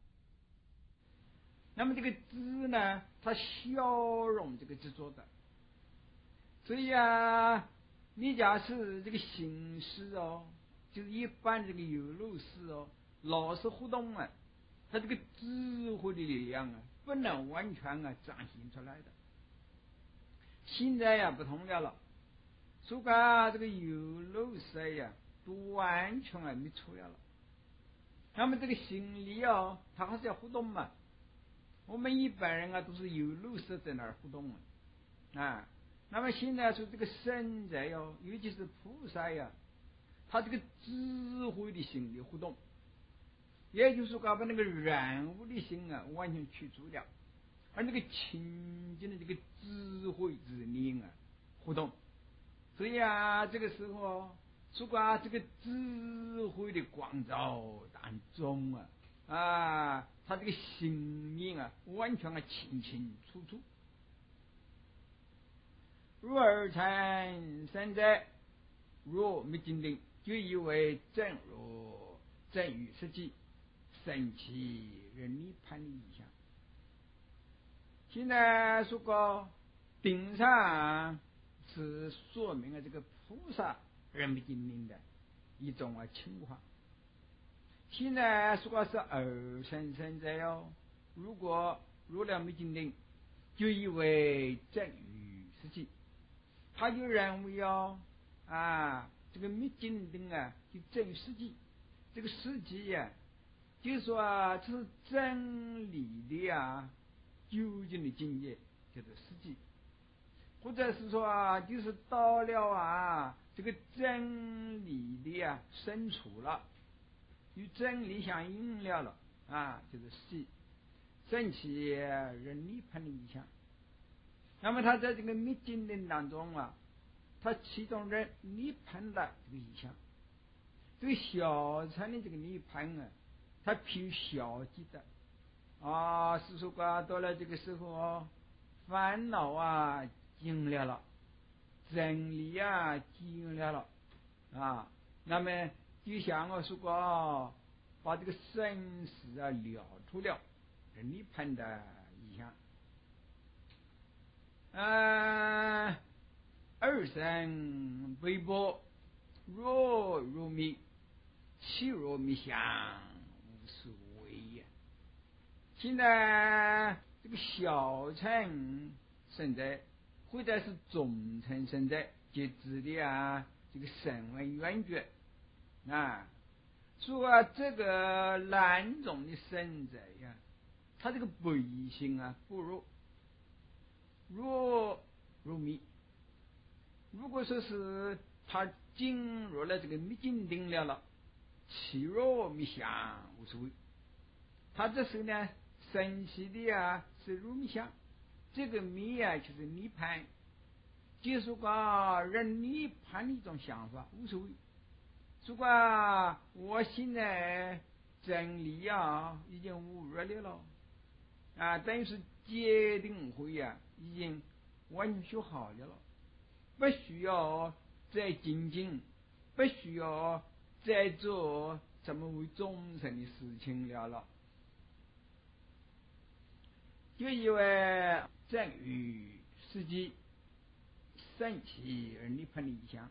那么这个知呢，它消融这个执着的。所以啊，你假是这个心识哦，就是一般这个有漏识哦，老是互动啊，它这个智慧的力量啊，不能完全啊展现出来的。现在呀、啊、不同了了，所以啊这个有漏识呀、啊，都完全啊没出来了。那么这个心理哦，它还是要互动嘛。我们一般人啊都是有漏识在那儿互动啊。那么现在说这个圣者哟，尤其是菩萨呀，他这个智慧的心理互动，也就是说把那个染污的心啊完全去除掉，而那个清净的这个智慧之灵啊互动。所以啊，这个时候如果这个智慧的光照当中啊啊，他这个心命啊完全啊清清楚楚。如二禅三者，若没经定，就以为正如正与实际，神奇人涅槃的意象。现在说过顶上是说明了这个菩萨人没经定的一种啊情况。现在说过是二禅三者哟，如果若了没经定，就以为正与实际。他就认为哦啊，这个密经定啊，就真实际，这个实际呀、啊，就是说啊，这是真理的啊，究竟的境界叫做实际，或者是说啊，就是到了啊，这个真理的啊深处了，与真理相应了了啊，就是实际，升起人涅槃的意象。那么他在这个密经定当中啊，他其中的涅槃的这个意象，这个小乘的这个涅槃啊，它偏消极的啊，是说过到了这个时候哦，烦恼啊尽了了，真理啊尽了了啊，那么就像我说过，把这个生死啊了出了，这涅槃的意象。啊，二生微波，若如迷，其若迷相，无所谓也。现在这个小乘圣者，或者是中乘圣者，就指的啊这个声闻缘觉啊。说啊这个两种的圣者呀，他这个本性啊不如。若入迷，如果说是他进入了这个密经定了了，其若迷相无所谓。他这时候呢，升起的啊是入迷相，这个迷啊就是涅槃，就是说人涅槃的一种想法无所谓。如果我现在真理啊已经无热力了啊，等于是戒定慧啊已经完全修好了，不需要再精进，不需要再做什么为众生的事情了了，就以为正与实际，圣起而涅槃的意象。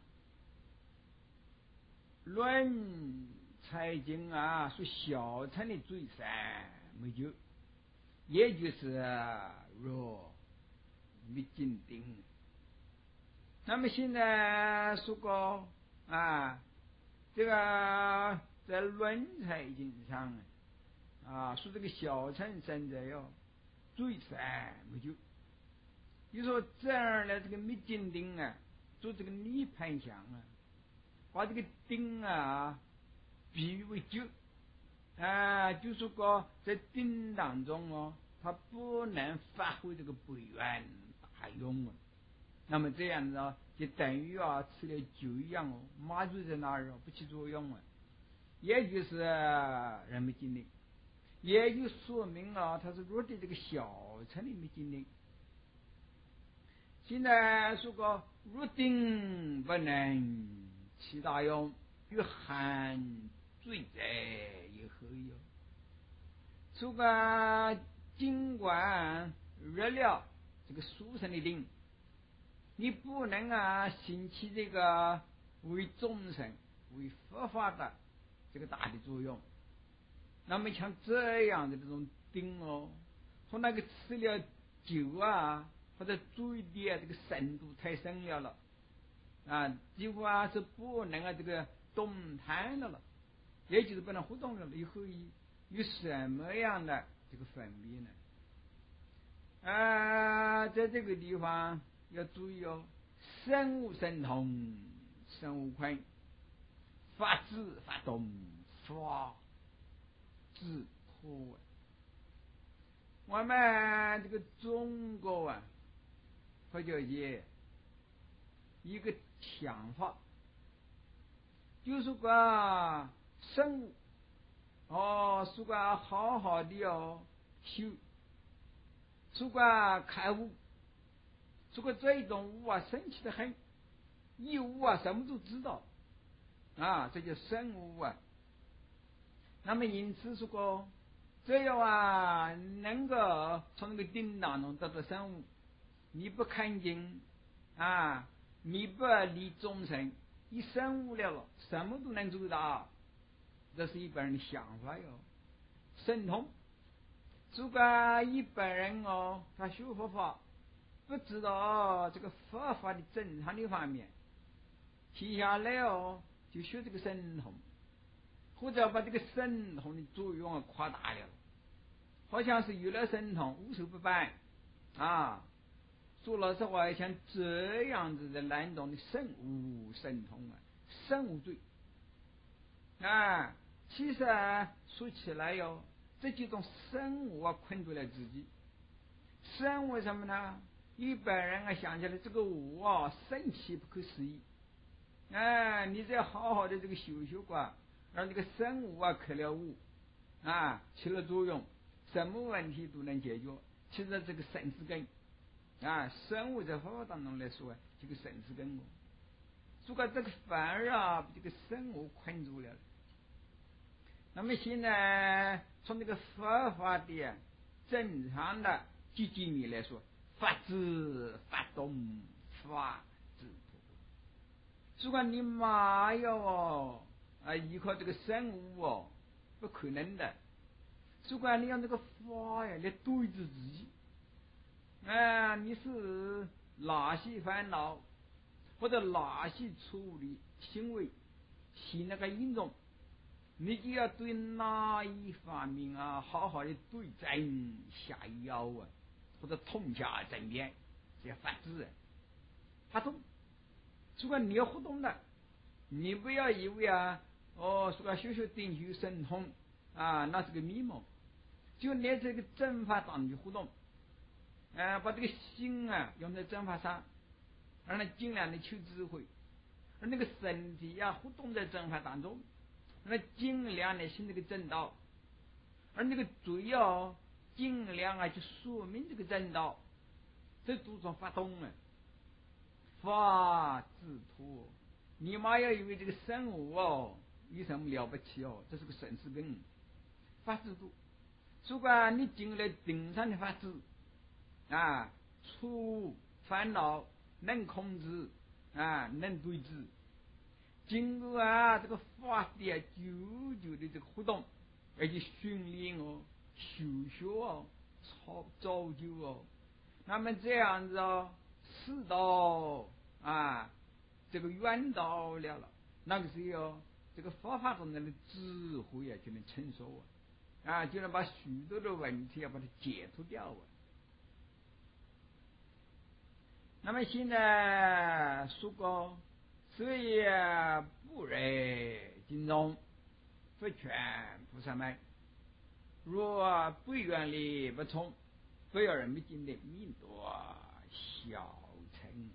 论财经啊，说小乘的最善没有，也就是若没经定。那么现在说过啊，这个在论财经上啊，说这个小乘圣者哟，最善没有。你说这样的这个没经定啊，做这个涅槃相啊，把这个定啊比喻为酒啊，就是说在顶当中哦，它不能发挥这个本源大用啊。那么这样子啊，就等于啊吃了酒一样哦，麻醉在那儿哦，不起作用啊。也就是人没精力，也就说明了它是落在这个小城里面精力。现在说个入定不能起大用，与寒醉在也可以哦。说个尽管入了这个书生的定，你不能啊兴起这个为众生为佛法的这个大的作用。那么像这样的这种定哦，和那个吃了酒啊或者醉的啊这个深度太深了了啊，几乎啊是不能啊这个动弹的了，也就是不能活动了。以后有什么样的这个分别呢？啊，在这个地方要注意哦，身无神通，身无困，法治发动，法治脱。我们这个中国啊，佛教界一个想法，就是说生物哦，是个好好的哦修，是个开悟，是个这种悟啊，神奇的很，一悟啊，什么都知道啊，这叫生悟啊。那么因此说过，只要啊能够从那个定当中得到生悟，你不看经啊，你不离众生，一生悟了了，什么都能做到。这是一般人的想法哟。神通，如果一般人哦，他学佛法不知道这个佛法的正常的方面，接下来哦就学这个神通，或者把这个神通的作用啊夸大了，好像是有了神通无所不办啊。说老实话，像这样子的难懂的神无神通啊，神无罪啊。其实啊，说起来哟，这几种生物啊困住了自己。生物什么呢？一般人啊想起来这个我啊神奇不可思议。哎，你只要好好的这个修修qua，让这个生物啊开了悟啊，起了作用，什么问题都能解决。其实这个神之根啊，生物在佛法当中来说啊，这个神之根哦。如果这个反而啊这个生物困住了。那么现在从这个佛法的正常的积极面来说，法治发动法治脱。如果你妈要哦啊依靠这个生物哦，不可能的。如果你用这个法呀来对治自己，啊，你是哪些烦恼或者哪些错误的行为，行那个应用，你就要对哪一方面啊好好的对症下药啊，或者痛下针砭，这叫法治啊，发动。如果你要活动的，你不要以为啊哦说修修定修神通啊，那是个迷蒙，就连这个正法当中活动，啊，把这个心啊用在正法上，让它尽量的求智慧，而那个身体啊活动在正法当中，让它尽量的行这个正道，而那个嘴哦尽量啊去说明这个正道，这都算发动啊，法自脱。你妈要以为这个生物哦有什么了不起哦，这是个神之根，法制度。如果你进了定上的法治啊，除烦恼能控制啊，能对治，经过啊这个法的啊久久的这个活动，而且训练哦、修学哦、造造就哦，那么这样子哦，世道啊，这个远道了了，那个时候这个佛法中的智慧啊就能成熟啊。啊，就能把许多的问题要把它解脱掉啊。那么现在说过，所以不认经中，不劝菩萨们若不愿力不从，不要人们经的命多小乘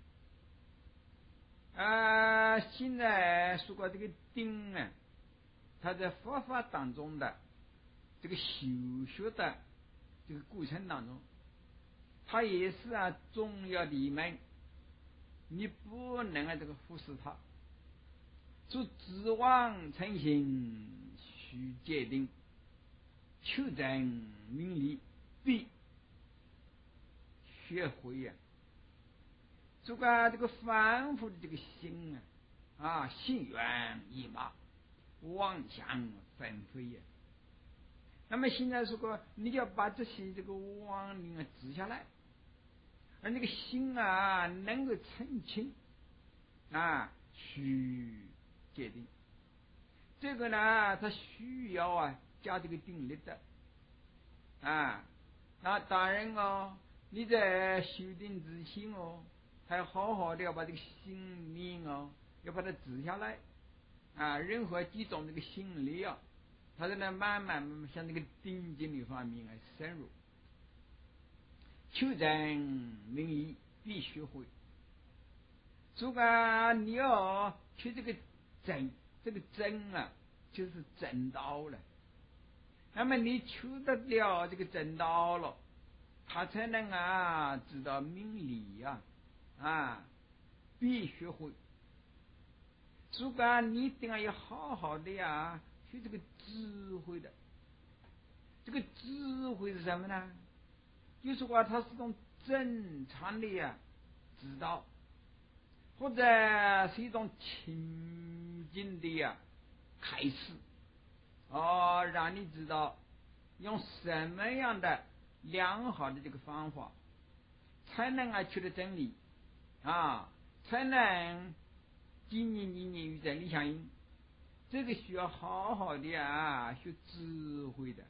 啊。现在说过这个定啊，它在佛法当中的这个修学的这个过程当中，它也是啊重要的一门，你不能啊这个忽视它。做指望成行须界定，求证明理必学会呀、啊。这个这个反复的这个心啊，啊心猿意马，妄想纷飞呀。那么现在说过，你要把这些这个妄念啊止下来，而那个心啊能够澄清啊，须界定。这个呢，它需要啊加这个定力的啊。那当然哦，你在修定之前哦，还好好的要把这个心念哦，要把它止下来啊。任何几种这个心理啊，它在那慢慢慢慢向这个定境的方面啊深入。求证明理必须会，这个你要去这个真，这个真啊，就是正道了。那么你求得了这个正道了，他才能啊知道明理呀 啊, 啊，必须会。这个你一定要好好的呀，去这个智慧的。这个智慧是什么呢？就是说它是种正常的呀知道，或者是一种清净的呀开始哦，让你知道用什么样的良好的这个方法才能啊取得真理啊，才能经营你你与真理相应。这个需要好好的啊学智慧的。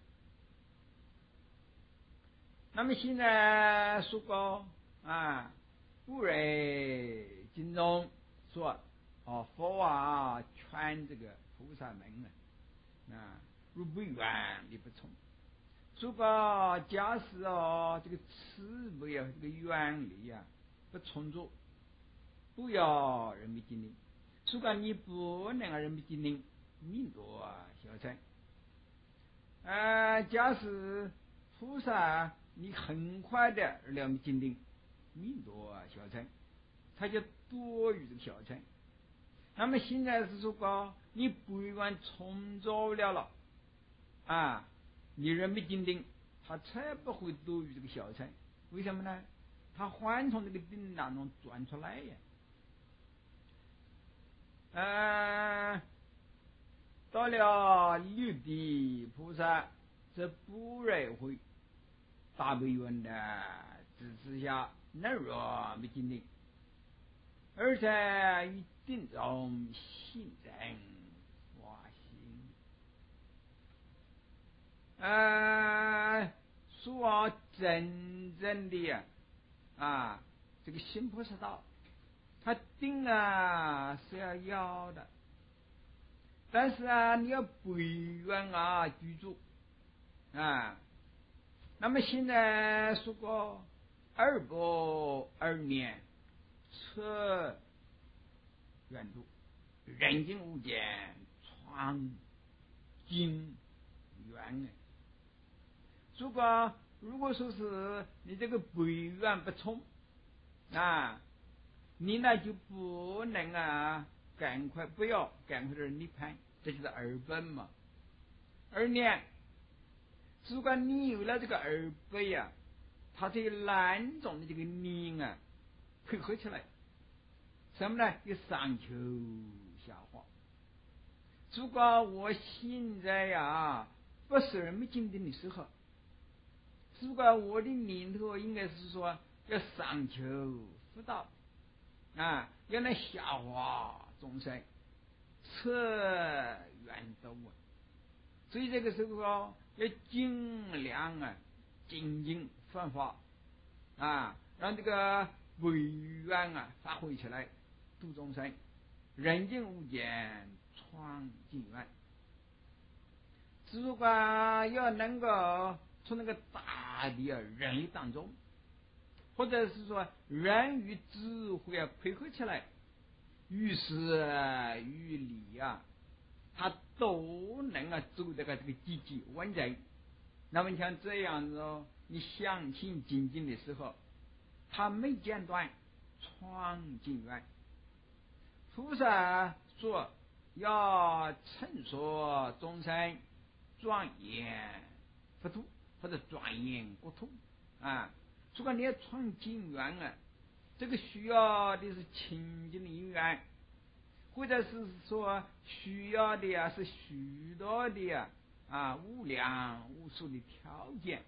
那么现在说过啊，古人经中说哦，佛啊劝这个菩萨门啊，啊如不愿力不从。如果假使哦这个慈悲啊这个愿力啊不充足，不要人民精灵。如果你不能啊人民精灵，命多小乘。啊，假使菩萨你很快的了解精灵，命多小乘，他就多于这个小乘。那么现在是说高，你不愿冲走了了啊，你人没精灵，他才不会多于这个小乘。为什么呢？他还从这个定当中转出来呀。啊，到了六地菩萨这不认会大悲愿的支持下，能若没精灵，而且与定中信真化心啊，说真正的呀啊，这个心菩萨道，他定啊是要要的，但是啊你要不愿啊居住啊。那么现在说过二不二年测远度，人境无间创经缘呢。如果如果说是你这个不愿不从啊，你呢就不能啊赶快不要赶快的涅槃，这就是二本嘛。二年，如果你有了这个二本呀、啊，它这两种的这个念啊配合起来，什么呢？有上求下化。如果我现在呀不是人没精进的时候，如果我的念头应该是说要上求辅导啊，要能下化众生，测远度啊。所以这个时候啊，要尽量啊精进方法啊，让这个委员啊发挥起来，度众生，人境无间创境缘。 如果要能够从那个大的人类当中，或者是说人与智慧啊配合起来，于是于理啊，他都能啊走这个这个积极稳正。那么像这样子哦，你相信精进的时候，他没间断，闯进远。菩萨说要称说众生庄严佛土，或者庄严国土啊。如果你要闯进远啊，这个需要的是清净的因缘，或者是说需要的啊是许多的啊啊无量无数的条件。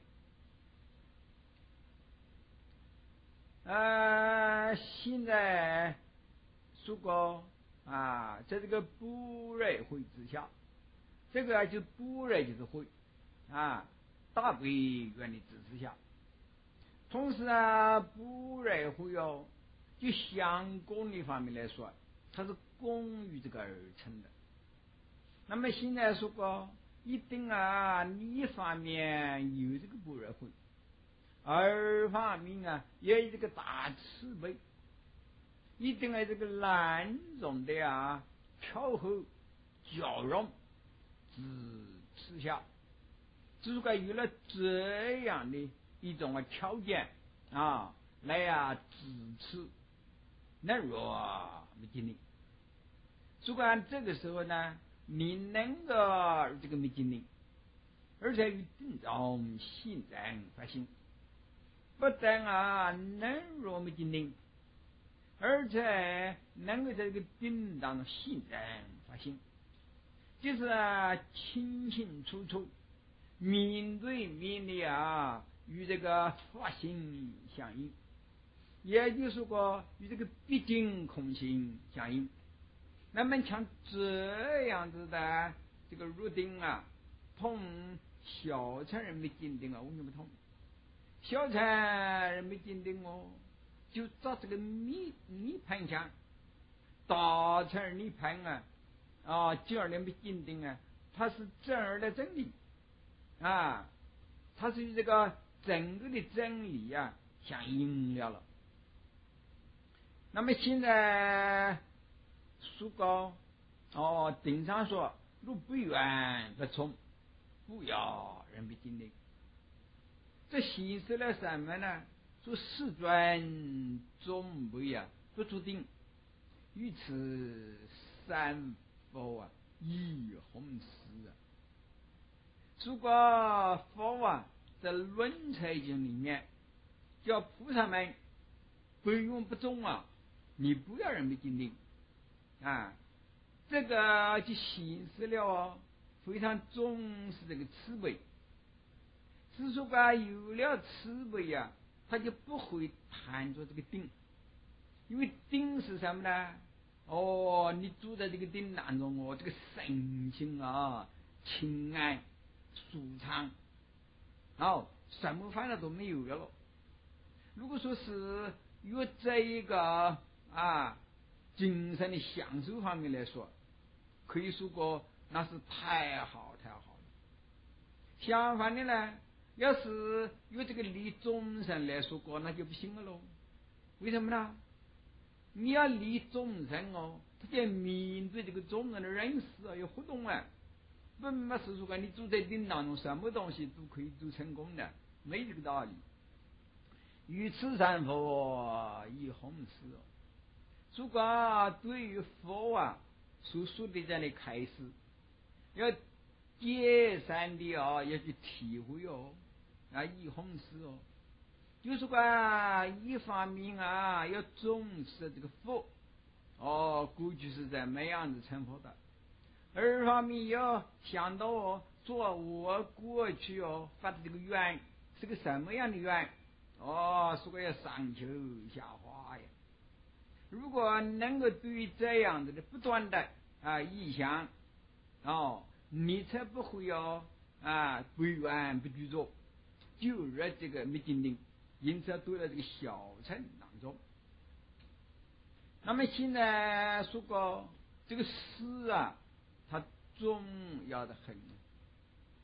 呃，现在如果啊，在这个般若会之下，这个就般若就是会啊，大悲愿的支持下，同时啊，般若会哦，就相功的方面来说，它是功于这个而成的。那么现在说过，一定啊，你一方面有这个般若会，二方面啊，也有这个大慈悲，一定啊这个难容的啊调和交融支持下，如果有了这样的一种啊条件啊来啊支持，那若没精灵。如果按这个时候呢，你能够这个没精灵，而且与定中信然发心，不但啊能若没精灵，而且能够在这个定当中信然发心，就是啊清清楚楚面对面的啊与这个发心相应，也就是说与这个毕竟空性相应。那么像这样子的这个入定啊，同小乘人没进定啊完全不同。小乘人没进定哦，就找这个泥泥盘墙；大乘人泥盘啊啊，进而人没进定啊，它是正儿的真理啊，它是与这个整个的真理啊相应了了。那么现在书高哦，顶上说如不愿不从，不要人被精灵。这显示了什么呢？说世尊总为啊不注定，于此三佛啊以弘誓啊。如果佛啊在论财经里面叫菩萨们不用不忠啊，你不要人被精灵啊，这个就显示了哦，非常重视这个慈悲。是说啊，有了慈悲呀、啊，他就不会贪着这个定，因为定是什么呢？哦，你住在这个定当中哦，这个身心啊清安舒畅，哦，什么烦恼都没有了。如果说是有这一个啊精神的享受方面来说，可以说过那是太好太好了。相反的呢，要是有这个利众生来说过，那就不行了喽。为什么呢？你要利众生哦，他就面对这个众人的认识啊，有互动啊。本没是说你住在定当中，什么东西都可以做成功的，没这个道理。于此三佛以弘誓哦。如果对于佛啊所说的这样的开示，要解散的哦，要去体会哦，啊，以弘誓哦，就是说一方面啊，要重视这个佛哦，过去是怎么样子成佛的；二方面要想到哦，做我过去哦发的这个愿是个什么样的愿哦，所以要上求下化呀。如果能够对于这样子的不断的啊意向哦，你才不会哦啊不愿不居着，就入这个没精灵，因此对了这个小乘当中。那么现在说过这个诗啊，它重要的很。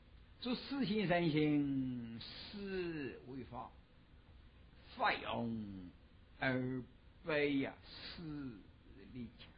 说实行善行，实为法，法用而悲呀，实力强。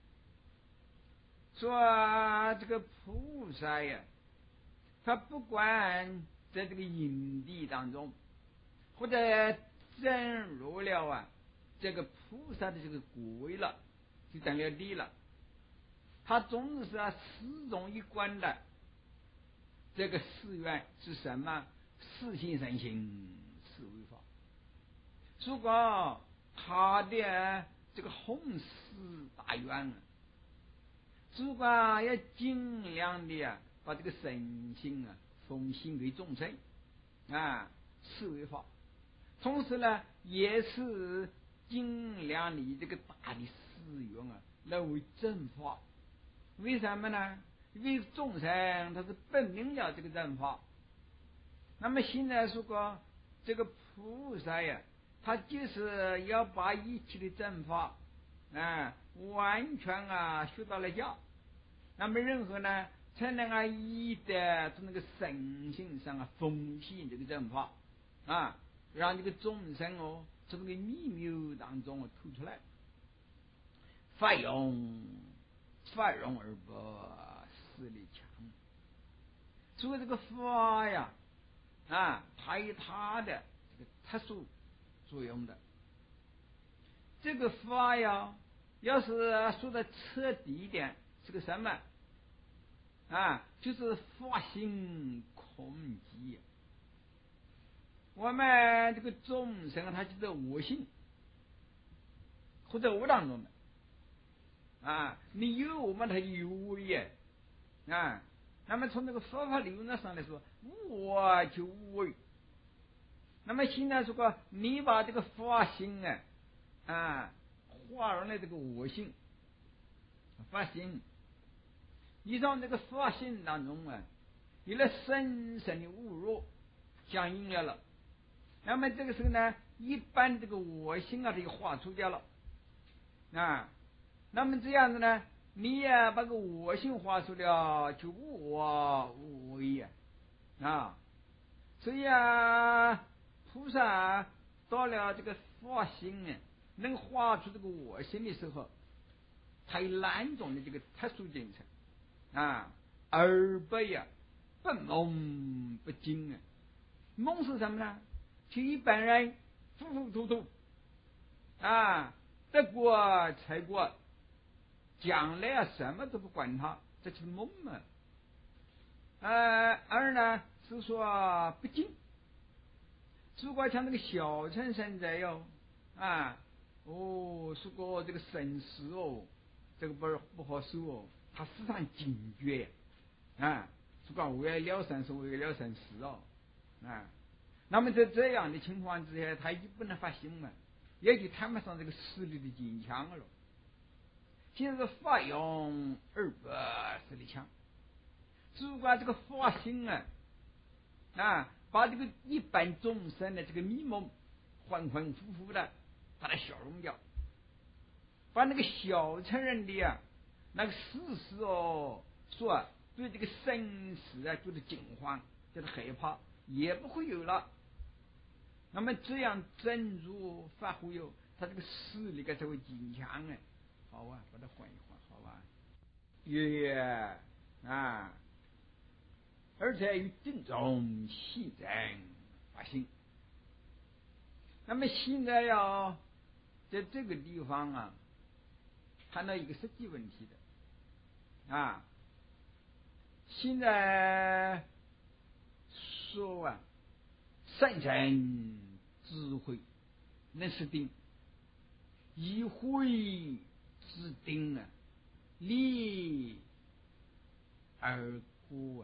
说这个菩萨呀，他不管在这个营地当中，或者进入了啊这个菩萨的这个国位了，就当了理了，他总是啊始终一贯的这个誓愿是什么？实行善行，实为法。如果他的这个宏誓大愿啊，如果要尽量的啊把这个神性啊奉献给众生啊，是为法。同时呢，也是尽量的这个大的誓愿啊来为正法。为什么呢？因为众生他是本领了这个正法。那么现在如果这个菩萨呀，他就是要把一切的正法啊完全啊学到了家，那么任何呢才能啊以的从那个神性上啊奉献这个正法啊，让这个众生哦从这个秘密当中啊吐出来，法用法用而不实力强。所以这个法呀啊，它有它的这个特殊作用的。这个法呀，要是说的彻底一点，是个什么啊？就是法性空寂。我们这个众生他就是我性，或者我当中的啊，你有我们他有我也啊。那么从这个佛法理论上来说，我就无为。那么现在如果你把这个法性啊啊化入了这个我性，法性，你从这个法性当中啊，有了深深的侮辱，相应了了。那么这个时候呢，一般这个我性啊，它就化除掉了啊。那么这样子呢，你呀把个我性化除了，就无我无为呀啊。所以啊，菩萨到了这个法性呢，能化出这个我性的时候，他有两种的这个特殊精神啊，而不呀不懵不惊啊。懵是什么呢？就一般人糊糊涂涂啊，得过才过，将来啊什么都不管他，这就是懵嘛。呃，二呢是说不敬。如果像那个小乘圣者哟啊，哦，如果这个生死哦，这个不不好受哦，他时常警觉啊，如果为了了生死，为了生死哦啊，那么在这样的情况之下，他就不能发心嘛，也就谈不上这个实力的坚强了。现在是法用而不实力强。如果这个法心啊啊，把这个一般众生的这个迷蒙浑浑乎乎的把它消融掉，把那个小乘人的啊那个事实哦说啊对这个生死啊觉得惊慌，觉得害怕，也不会有了。那么这样正如发挥有他这个实力才会坚强哎，好啊，把它换一换，好吧？越啊，而且与正中细正发心。那么现在要在这个地方啊，谈到一个实际问题的啊。现在说啊，善神智慧能是定，以慧之定啊，利而过啊。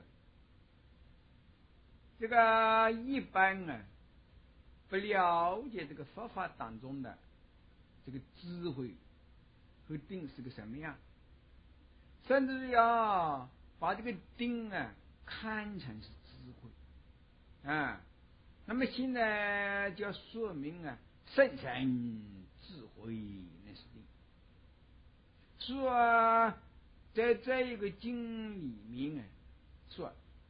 这个一般啊不了解这个佛法当中的这个智慧和定是个什么样，甚至要把这个定啊看成是智慧啊。那么现在就要说明啊，圣神智慧那是定。说在这一个经里面啊，说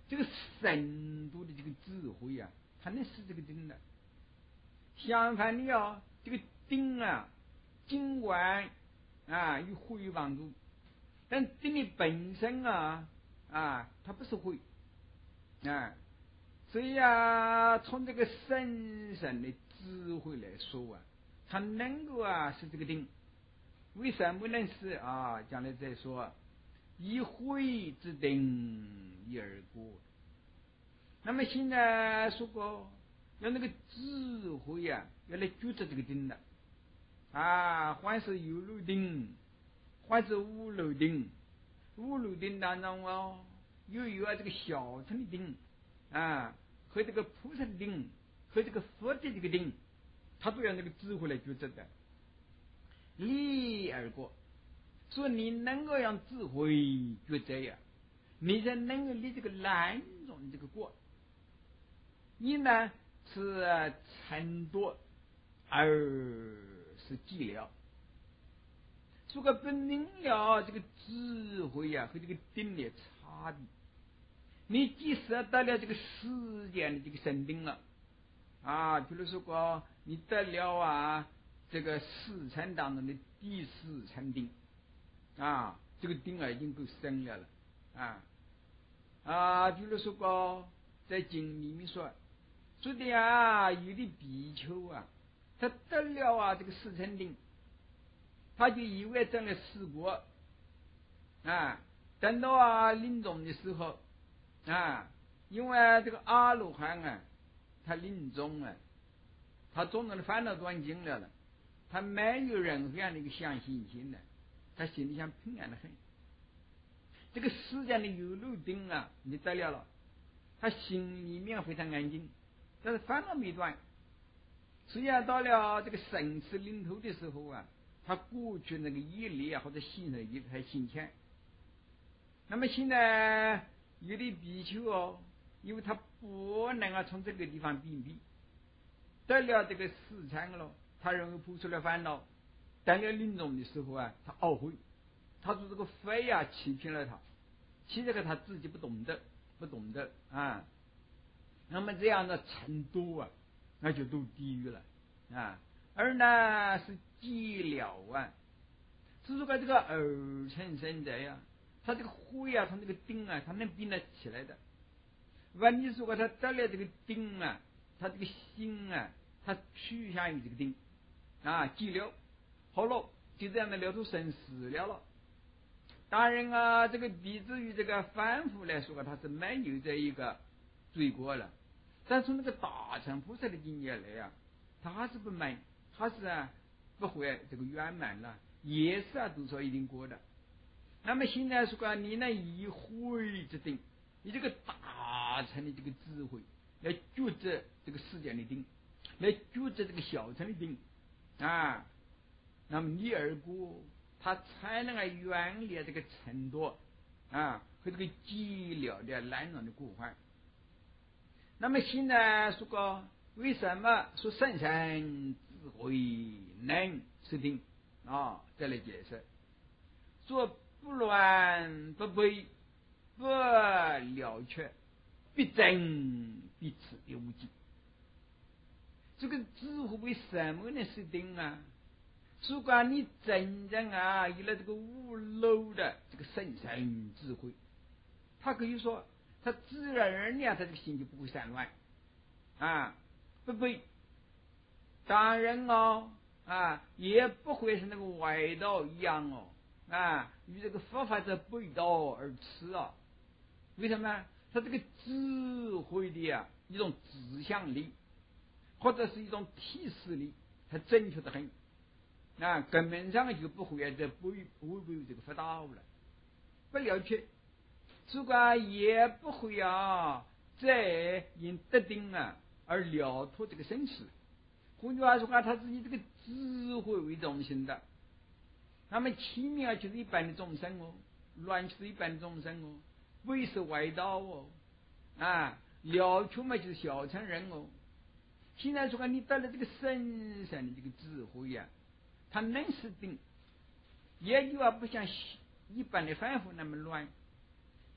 这个深度的这个智慧啊，它能使这个顶的。相反的哦，这个顶啊，尽管啊有回帮助，但顶的本身啊啊，它不是回啊，所以啊，从这个神圣的智慧来说啊，它能够啊使这个顶。为什么能使啊？将来再说，一回之顶一而过。那么现在说过，要那个智慧呀、啊，要来觉知这个顶的啊，还是有楼顶，还是五楼顶。五楼顶当中哦，又有啊这个小乘的顶啊，和这个菩萨的顶，和这个佛的这个顶，他都要那个智慧来觉知的。离而过，所以你能够让智慧觉知呀，你才能够离这个难中这个过。你呢是嗔多，而是寂寥。如果不明了这个智慧呀、啊、和这个定的差别，你即使得了这个时间的这个神定了啊，比如说过你得了啊这个四禅当中的第四禅定啊，这个定啊已经够深了了啊啊，比如说过在经里面说。说的啊，有的比丘啊，他得了啊这个四禅定，他就以为得了四果啊，等到啊临终的时候啊，因为这个阿罗汉啊，他临终啊，他种种的烦恼断尽了了，他没有任何样的一个相信心的，他心里想平安的很。这个世间的有漏定啊，你得了了，他心里面非常安静。但是烦恼没断，虽然到了这个生死临头的时候啊，他过去那个业力啊或者心的业还心浅。那么现在有的比丘哦，因为他不能啊从这个地方避避，得了这个四禅了，他容易付出了烦恼，等了临终的时候啊，他懊悔，他说这个非啊欺骗了他，其实个他自己不懂得，不懂得啊。那么这样的程度啊，那就都地狱了啊。而呢是寂寥啊，是说这个耳成生者呀，他这个慧啊，他这个定啊，他能变得起来的。万一如果他得了这个定啊，他这个心啊，他趋向于这个定啊，寂寥，好了，就这样的了出生死了了。当然啊，这个比之于这个凡夫来说，他是没有这一个罪过了。但从那个大乘菩萨的境界来啊，他还是不满，还是啊不会这个圆满了，也是啊多少一定过的。那么现在说你那一慧之定，你这个大乘的这个智慧来觉知这个世间的定，来觉知这个小乘的定啊，那么你而过，他才能啊远离这个嗔多啊和这个寂寥的难容的过患。那么现在说个为什么说圣神智慧能是定啊？再来解释，说不乱不悖不了却，必真必此的无尽。这个智慧为什么能是定啊？如果你真正啊有了这个无漏的这个圣神智慧，他可以说他自然而然他这个心就不会散乱啊，不悖，当然哦啊，也不会是那个外道一样哦啊，与这个佛法者背道而驰啊。为什么？他这个智慧的啊一种指向力，或者是一种提示力，它正确的很啊，根本上就不会再不不会这个佛道了，不了解。主管也不会啊，再因得定啊而了脱这个生死。换句话说啊，他是以这个智慧为中心的。那么前面啊就是一般的众生哦，乱就是一般的众生哦，为是外道哦，啊，了脱嘛就是小乘人哦。现在说啊，你得了这个深深的这个智慧呀、啊，他能是定，也就啊不像一般的凡夫那么乱。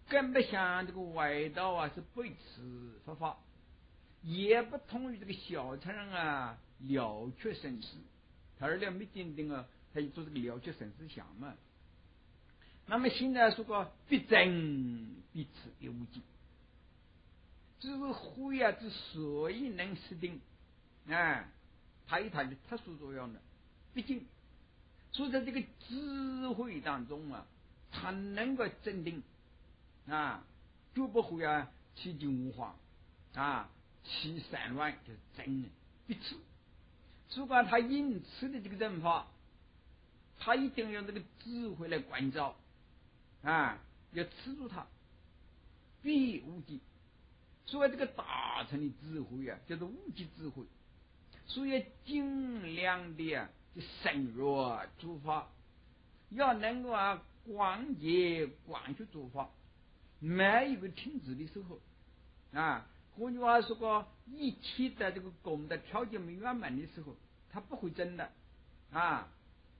更不像这个外道啊是背驰佛法，也不同于这个小乘人啊了却生死，他而了没顶顶啊，他就做这个了却生死相嘛。那么现在说个必争必此必无尽，智慧啊之所以能实定啊，它有它的特殊作用的，毕竟所以在这个智慧当中啊，它能够镇定啊，就不会啊起惊无慌啊，起散乱，就是真的必此。如果他因此的这个人法，他一定要用这个智慧来关照啊，要持住它，必无极。所以这个大乘的智慧啊，叫做无极智慧。所以尽量的啊，就深入诸法，要能够啊广结广去诸法，没有个停止的时候啊。换句话说个，一切的这个功德条件没圆满的时候，他不会真的啊。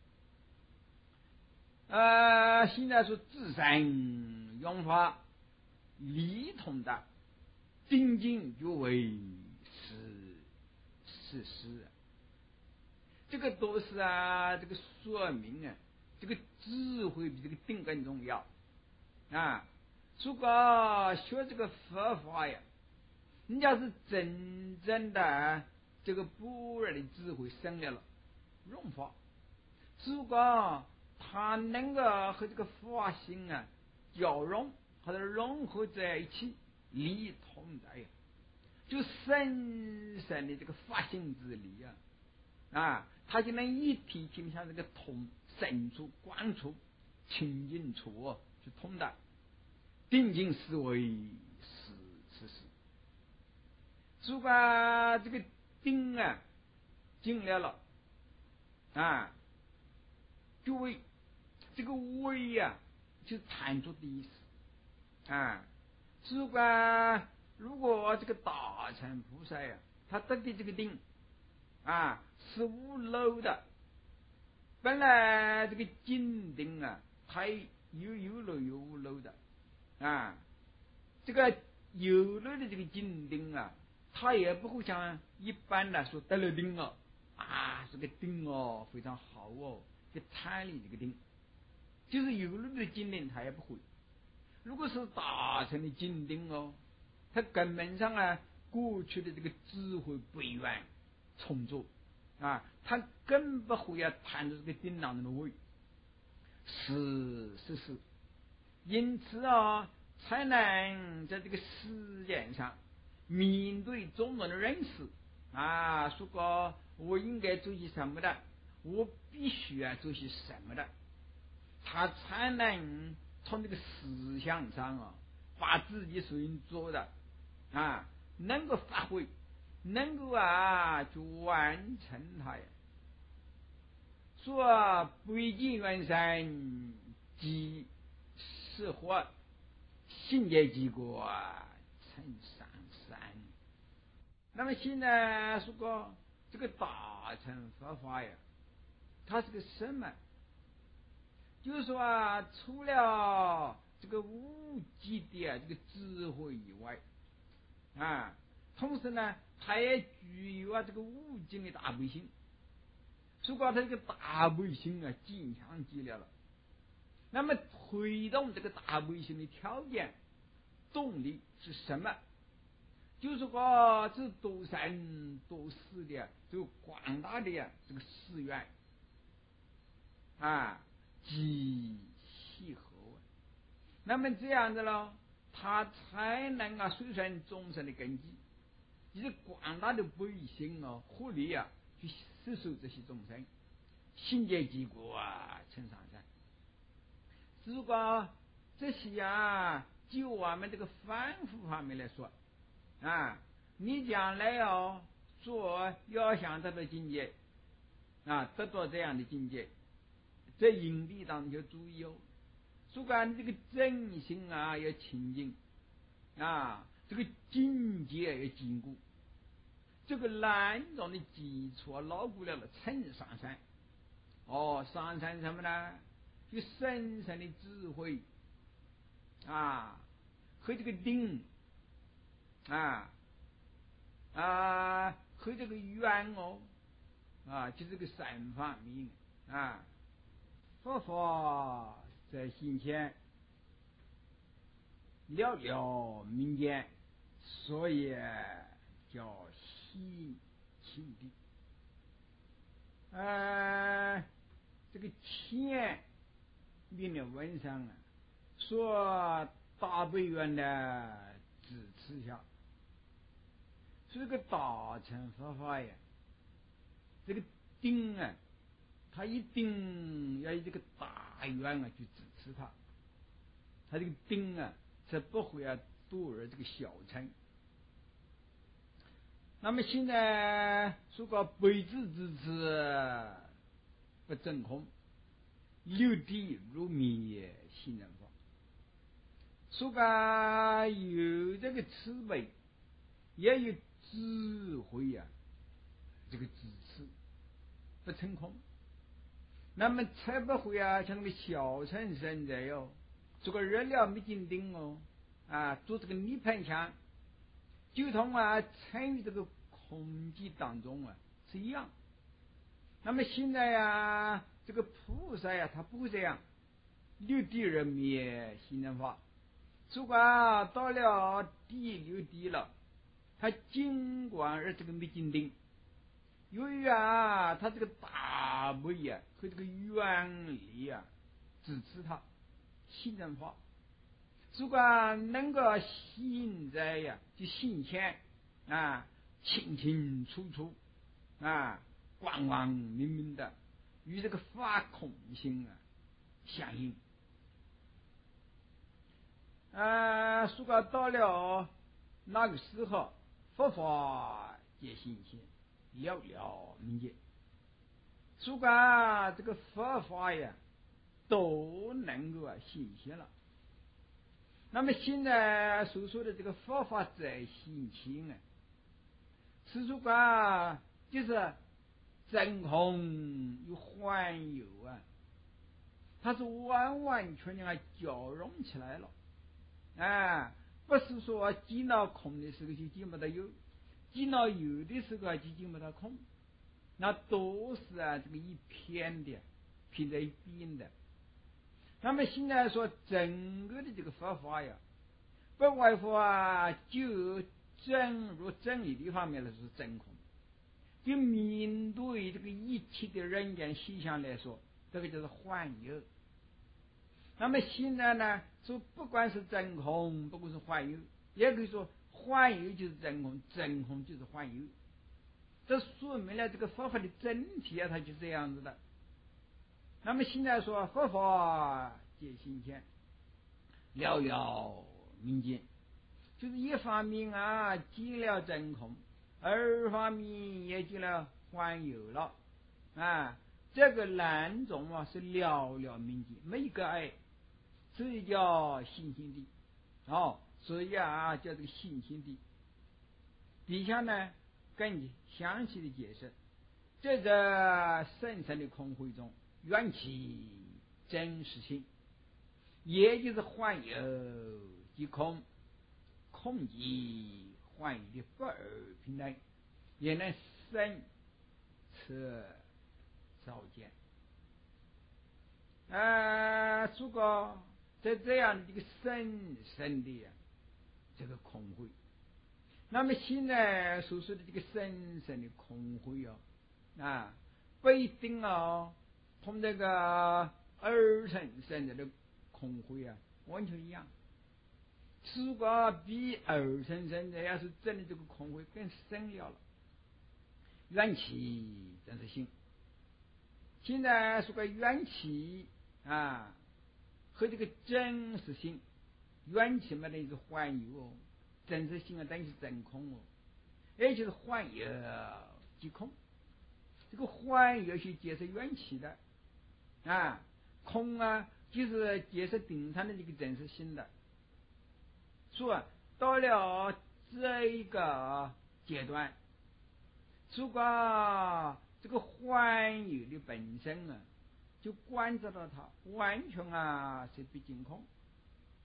呃，现在说自身用法理通的，定睛就为是事实，这个都是啊，这个说明啊，这个智慧比这个定更重要啊。如果学这个佛法呀，人家是真正的这个般若的智慧生来了融化，如果他能够和这个法性啊交融，和它融合在一起，理同在呀，就深深的这个法性之理啊啊，他就能一体体像这个通深处、广处、清净处去通达，定睛思维是是是。如果这个定啊进来了啊，就为这个为呀、啊，就是弹出的意思啊。如果如果这个大乘菩萨呀、啊，他得的这个定啊是无漏的，本来这个静定啊，它有有漏有无漏的啊，这个有漏的这个静定啊，他也不会像一般来说得了定哦啊，这个定哦非常好哦，就贪离这个定，就是有漏的静定他也不会。如果是大乘的静定哦，他根本上啊过去的这个智慧本源充足啊，他更不会要谈到这个定当中的位，是是是，因此啊，才能在这个世界上面对众人的认识啊，说过我应该做些什么的，我必须要做些什么的，他才能从这个思想上啊，把自己所应做的啊，能够发挥，能够啊去完成它呀。说不见原神即是或信解结果成上山。那么现在说过这个大乘佛法呀，它是个什么？就是说啊，除了这个无极的啊这个智慧以外啊，同时呢，它也具有啊这个无尽的大悲心。如果它这个大悲心啊坚强起来了，那么推动这个大悲心的条件动力是什么？就是说这多生多世的这个广大的呀这个誓愿啊，极细合。那么这样子咯，他才能啊随顺众生的根基，以及广大的悲心啊合力啊去吸收这些众生，信解结果啊成上山。如果这些啊就我们这个反复方面来说啊，你将来哦做要想得到境界啊，得到这样的境界，在营地当中就注意哦，如果你这个真心啊要清净啊，这个境界要坚固，这个难种的基础啊牢固了了，称上山。哦，上山什么呢？就深深的智慧啊， 和这个定啊啊和这个缘哦啊，就这个三方面啊，佛法在心前，了了民间，所以叫心清地。呃，这个前面的文上啊，说大悲愿的支持下，是个大乘佛法呀。这个定啊，他一定要有这个大愿啊去支持他，他这个定啊，才不会啊堕入这个小乘。那么现在说个悲智之智不真空，六地如灭心人法。说个有这个慈悲，也有智慧呀、啊，这个支持不成空。那么才不会啊像那个小乘生在哟，这个热料没紧盯哦啊，做这个泥盆墙，就同啊参与这个空寂当中啊是一样。那么现在呀，这个菩萨呀，他不会这样，六地人灭心人法。如果到了第六地了，他尽管而这个没紧盯，由于啊他这个大悲呀和这个愿力啊支持他心人法。如果能够现在呀就现前啊清清楚楚啊光光明明的与这个法空性啊相应啊，如果到了那个时候，佛法皆现前，了了明解。如果这个佛法呀都能够啊现前了，那么现在所说的这个佛法在现前啊，是如果就是真空与幻有啊，它是完完全全啊交融起来了啊，不是说见到空的时候就见不到有，见到有的时候就见不到空，那都是啊这个一片的拼在一边的。那么现在说整个的这个佛法呀，不外乎啊就真如真理的方面来说是真空，就面对这个一切的人间现象来说，这个就是幻有。那么现在呢，说不管是真空，不管是幻有，也可以说幻有就是真空，真空就是幻有。这说明了这个佛法的整体啊，它就是这样子的。那么现在说佛法皆现前，了了明见，就是一方面啊见了真空，二方面也见了幻有了啊。这个两种啊是了了明见，没一个爱。所以叫信心地哦，所以啊叫这个信心地。底下呢更详细的解释，这个深深的空慧中，缘起真实性，也就是幻有即空，空即幻有的不二平等，也能深测照见。啊，如果在这样的一个深深的呀、啊、这个空慧，那么现在所说的这个深深的空慧哦，啊，不一定哦，同这个二乘深的空慧啊完全一样。如果比二乘深的要是真的这个空慧更深了了，缘起真实性。现在说个缘起啊。和这个真实性，缘起嘛等于是幻有哦，真实性啊等于是真空哦，也就是幻有即空。这个幻有是解释缘起的啊，空啊就是解释顶上的这个真实性的。说、啊、到了这一个阶段，如果这个幻有的本身啊就观察到它完全啊是不净空，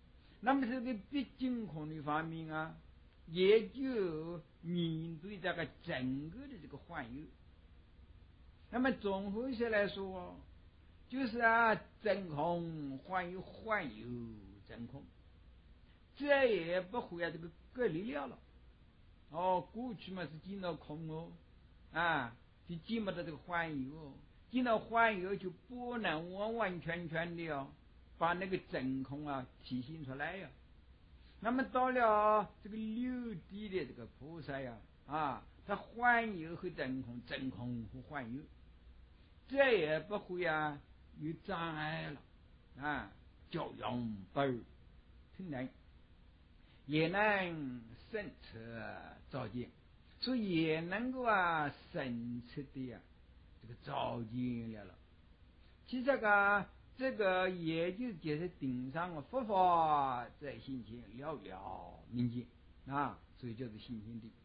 那么这个毕竟空的方面啊，也就面对这个整个的这个环有。那么综合起来说，就是啊，真空环有，环有真空，这也不会啊这个隔离了了。哦，过去嘛是见到空哦，啊，就见不到这个环有哦，见到环有就不能完完全全的哦，把那个真空啊体现出来呀。那么到了这个六地的这个菩萨呀，啊，它环有和真空，真空和环有，这也不会啊有障碍了啊，叫用本挺难，也能深彻照见，所以也能够啊深彻的呀这个照见了了。其实这个这个也就就是顶上的佛法在心前了了明见啊，所以就是心心地。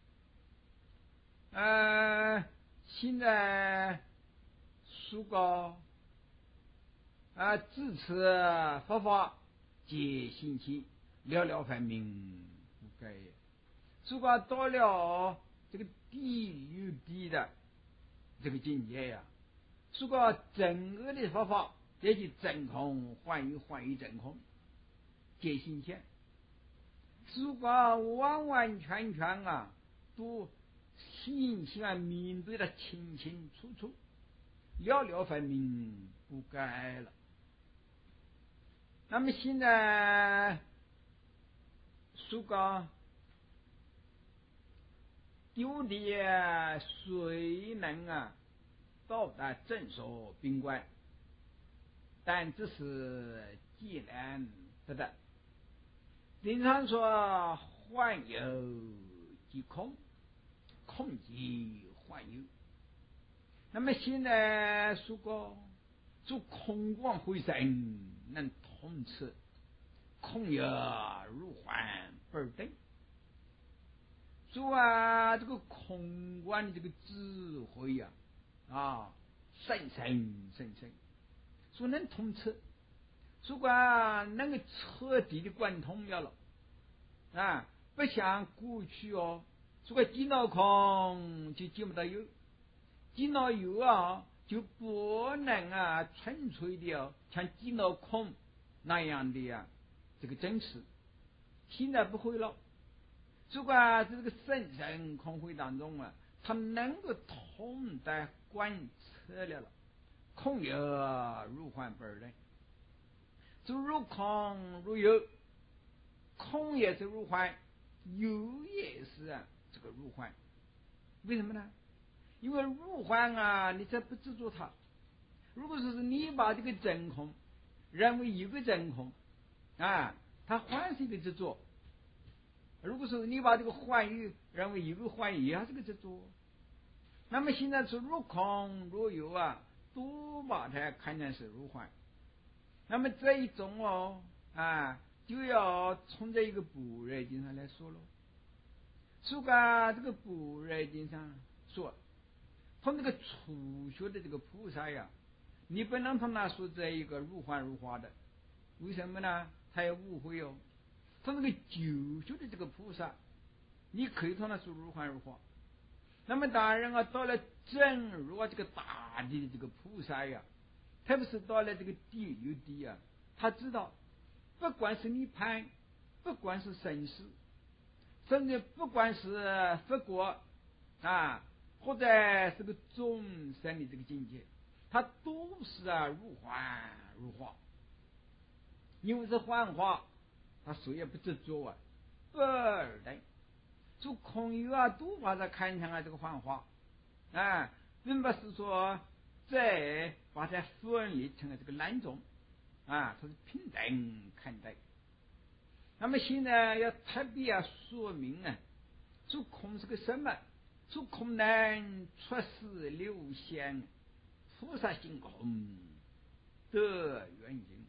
呃，现在书高啊，自持佛法皆心起，了了分明不改。如果到了这个地狱地的这个境界呀，如果整个的佛法也就真空幻有，幻有真空皆心现。如果完完全全啊都心性面对的清清楚楚，了了分明不改了。那么现在说个丢的谁能啊到达正所宾观，但只是既然得的。经常说幻有即空，空即幻有。那么现在说过做空光回神能通彻，空有如幻不定。说啊这个空观的这个智慧呀 啊, 啊深深深深，说能通彻，说啊能够彻底的贯通了了啊，不像过去哦，说个见到空就见不到有，见到有啊就不能啊纯粹的哦像见到空那样的呀、啊、这个真实。现在不会了，如果在这个深深空慧当中啊，他能够通达观测了了，空有如幻不二人，就如空如有，空也是如幻，有也是啊这个如幻。为什么呢？因为如幻啊，你这不执着它。如果说是你把这个真空认为一个真空啊，它还是一个执着。如果说你把这个幻有认为一个幻有，也是个执着。那么现在是如空如有啊，都把它看成是如幻。那么这一种哦啊，就要从这一个般若经上来说了。说个这个般若经上说，从这个初学的这个菩萨呀，你不能从他说这一个如幻如化的，为什么呢？他也误会哦。从这个九修的这个菩萨，你可以从他说如幻如化。那么当然啊，到了真如啊这个大地的这个菩萨呀，特别是到了这个地狱地啊，他知道，不管是涅槃，不管是生死，甚至不管是佛国啊，或者是个众生的这个境界，它都是啊如幻如化。因为是幻化，他谁也不执着啊，不二等。做空有啊，都把它看成了这个幻化啊，并不是说再把它分离成了这个两种啊，它是平等看待。那么现在要特别要说明啊，做空是个什么？做空能出世流显，菩萨性空得圆净。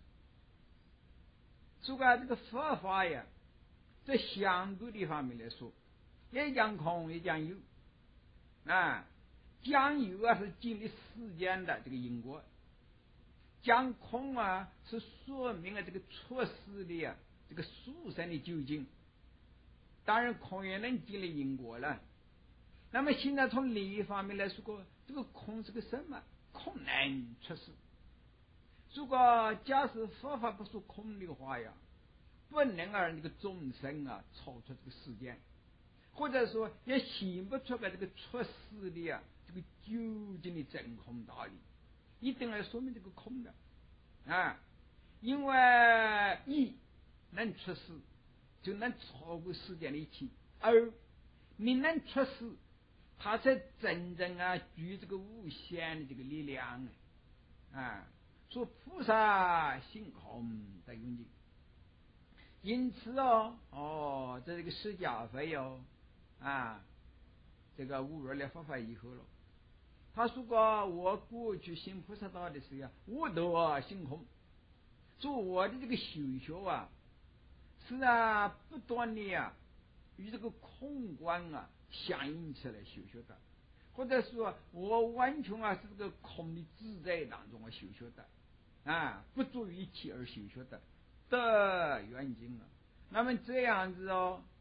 说个这个佛法呀，在相对的方面来说，也讲空也讲有啊，讲有啊是经历时间的这个因果，讲空啊是说明了这个出世的呀这个书生的究竟，当然空也能经历因果了。那么现在从另一方面来说，这个空是个什么？空能出世。如果假使佛法不说空的话呀，不能让这个众生啊超出这个世间，或者说也显不出个这个出世的啊这个究竟的真空道理，一定要说明这个空的啊，因为一能出世，就能超过世间的一切；二你能出世，它才真正啊具这个无限的这个力量啊。说菩萨性空的永境，因此哦哦，在这个释迦佛哟啊，这个悟入了佛法以后了，他说过我过去行菩萨道的时候，我都啊性空，说我的这个修学啊，是啊不断的啊与这个空观啊相应起来修学的，或者说我完全啊是这个空的自在当中啊修学的。啊，不足于一切而修学的的远近啊。那么这样子哦，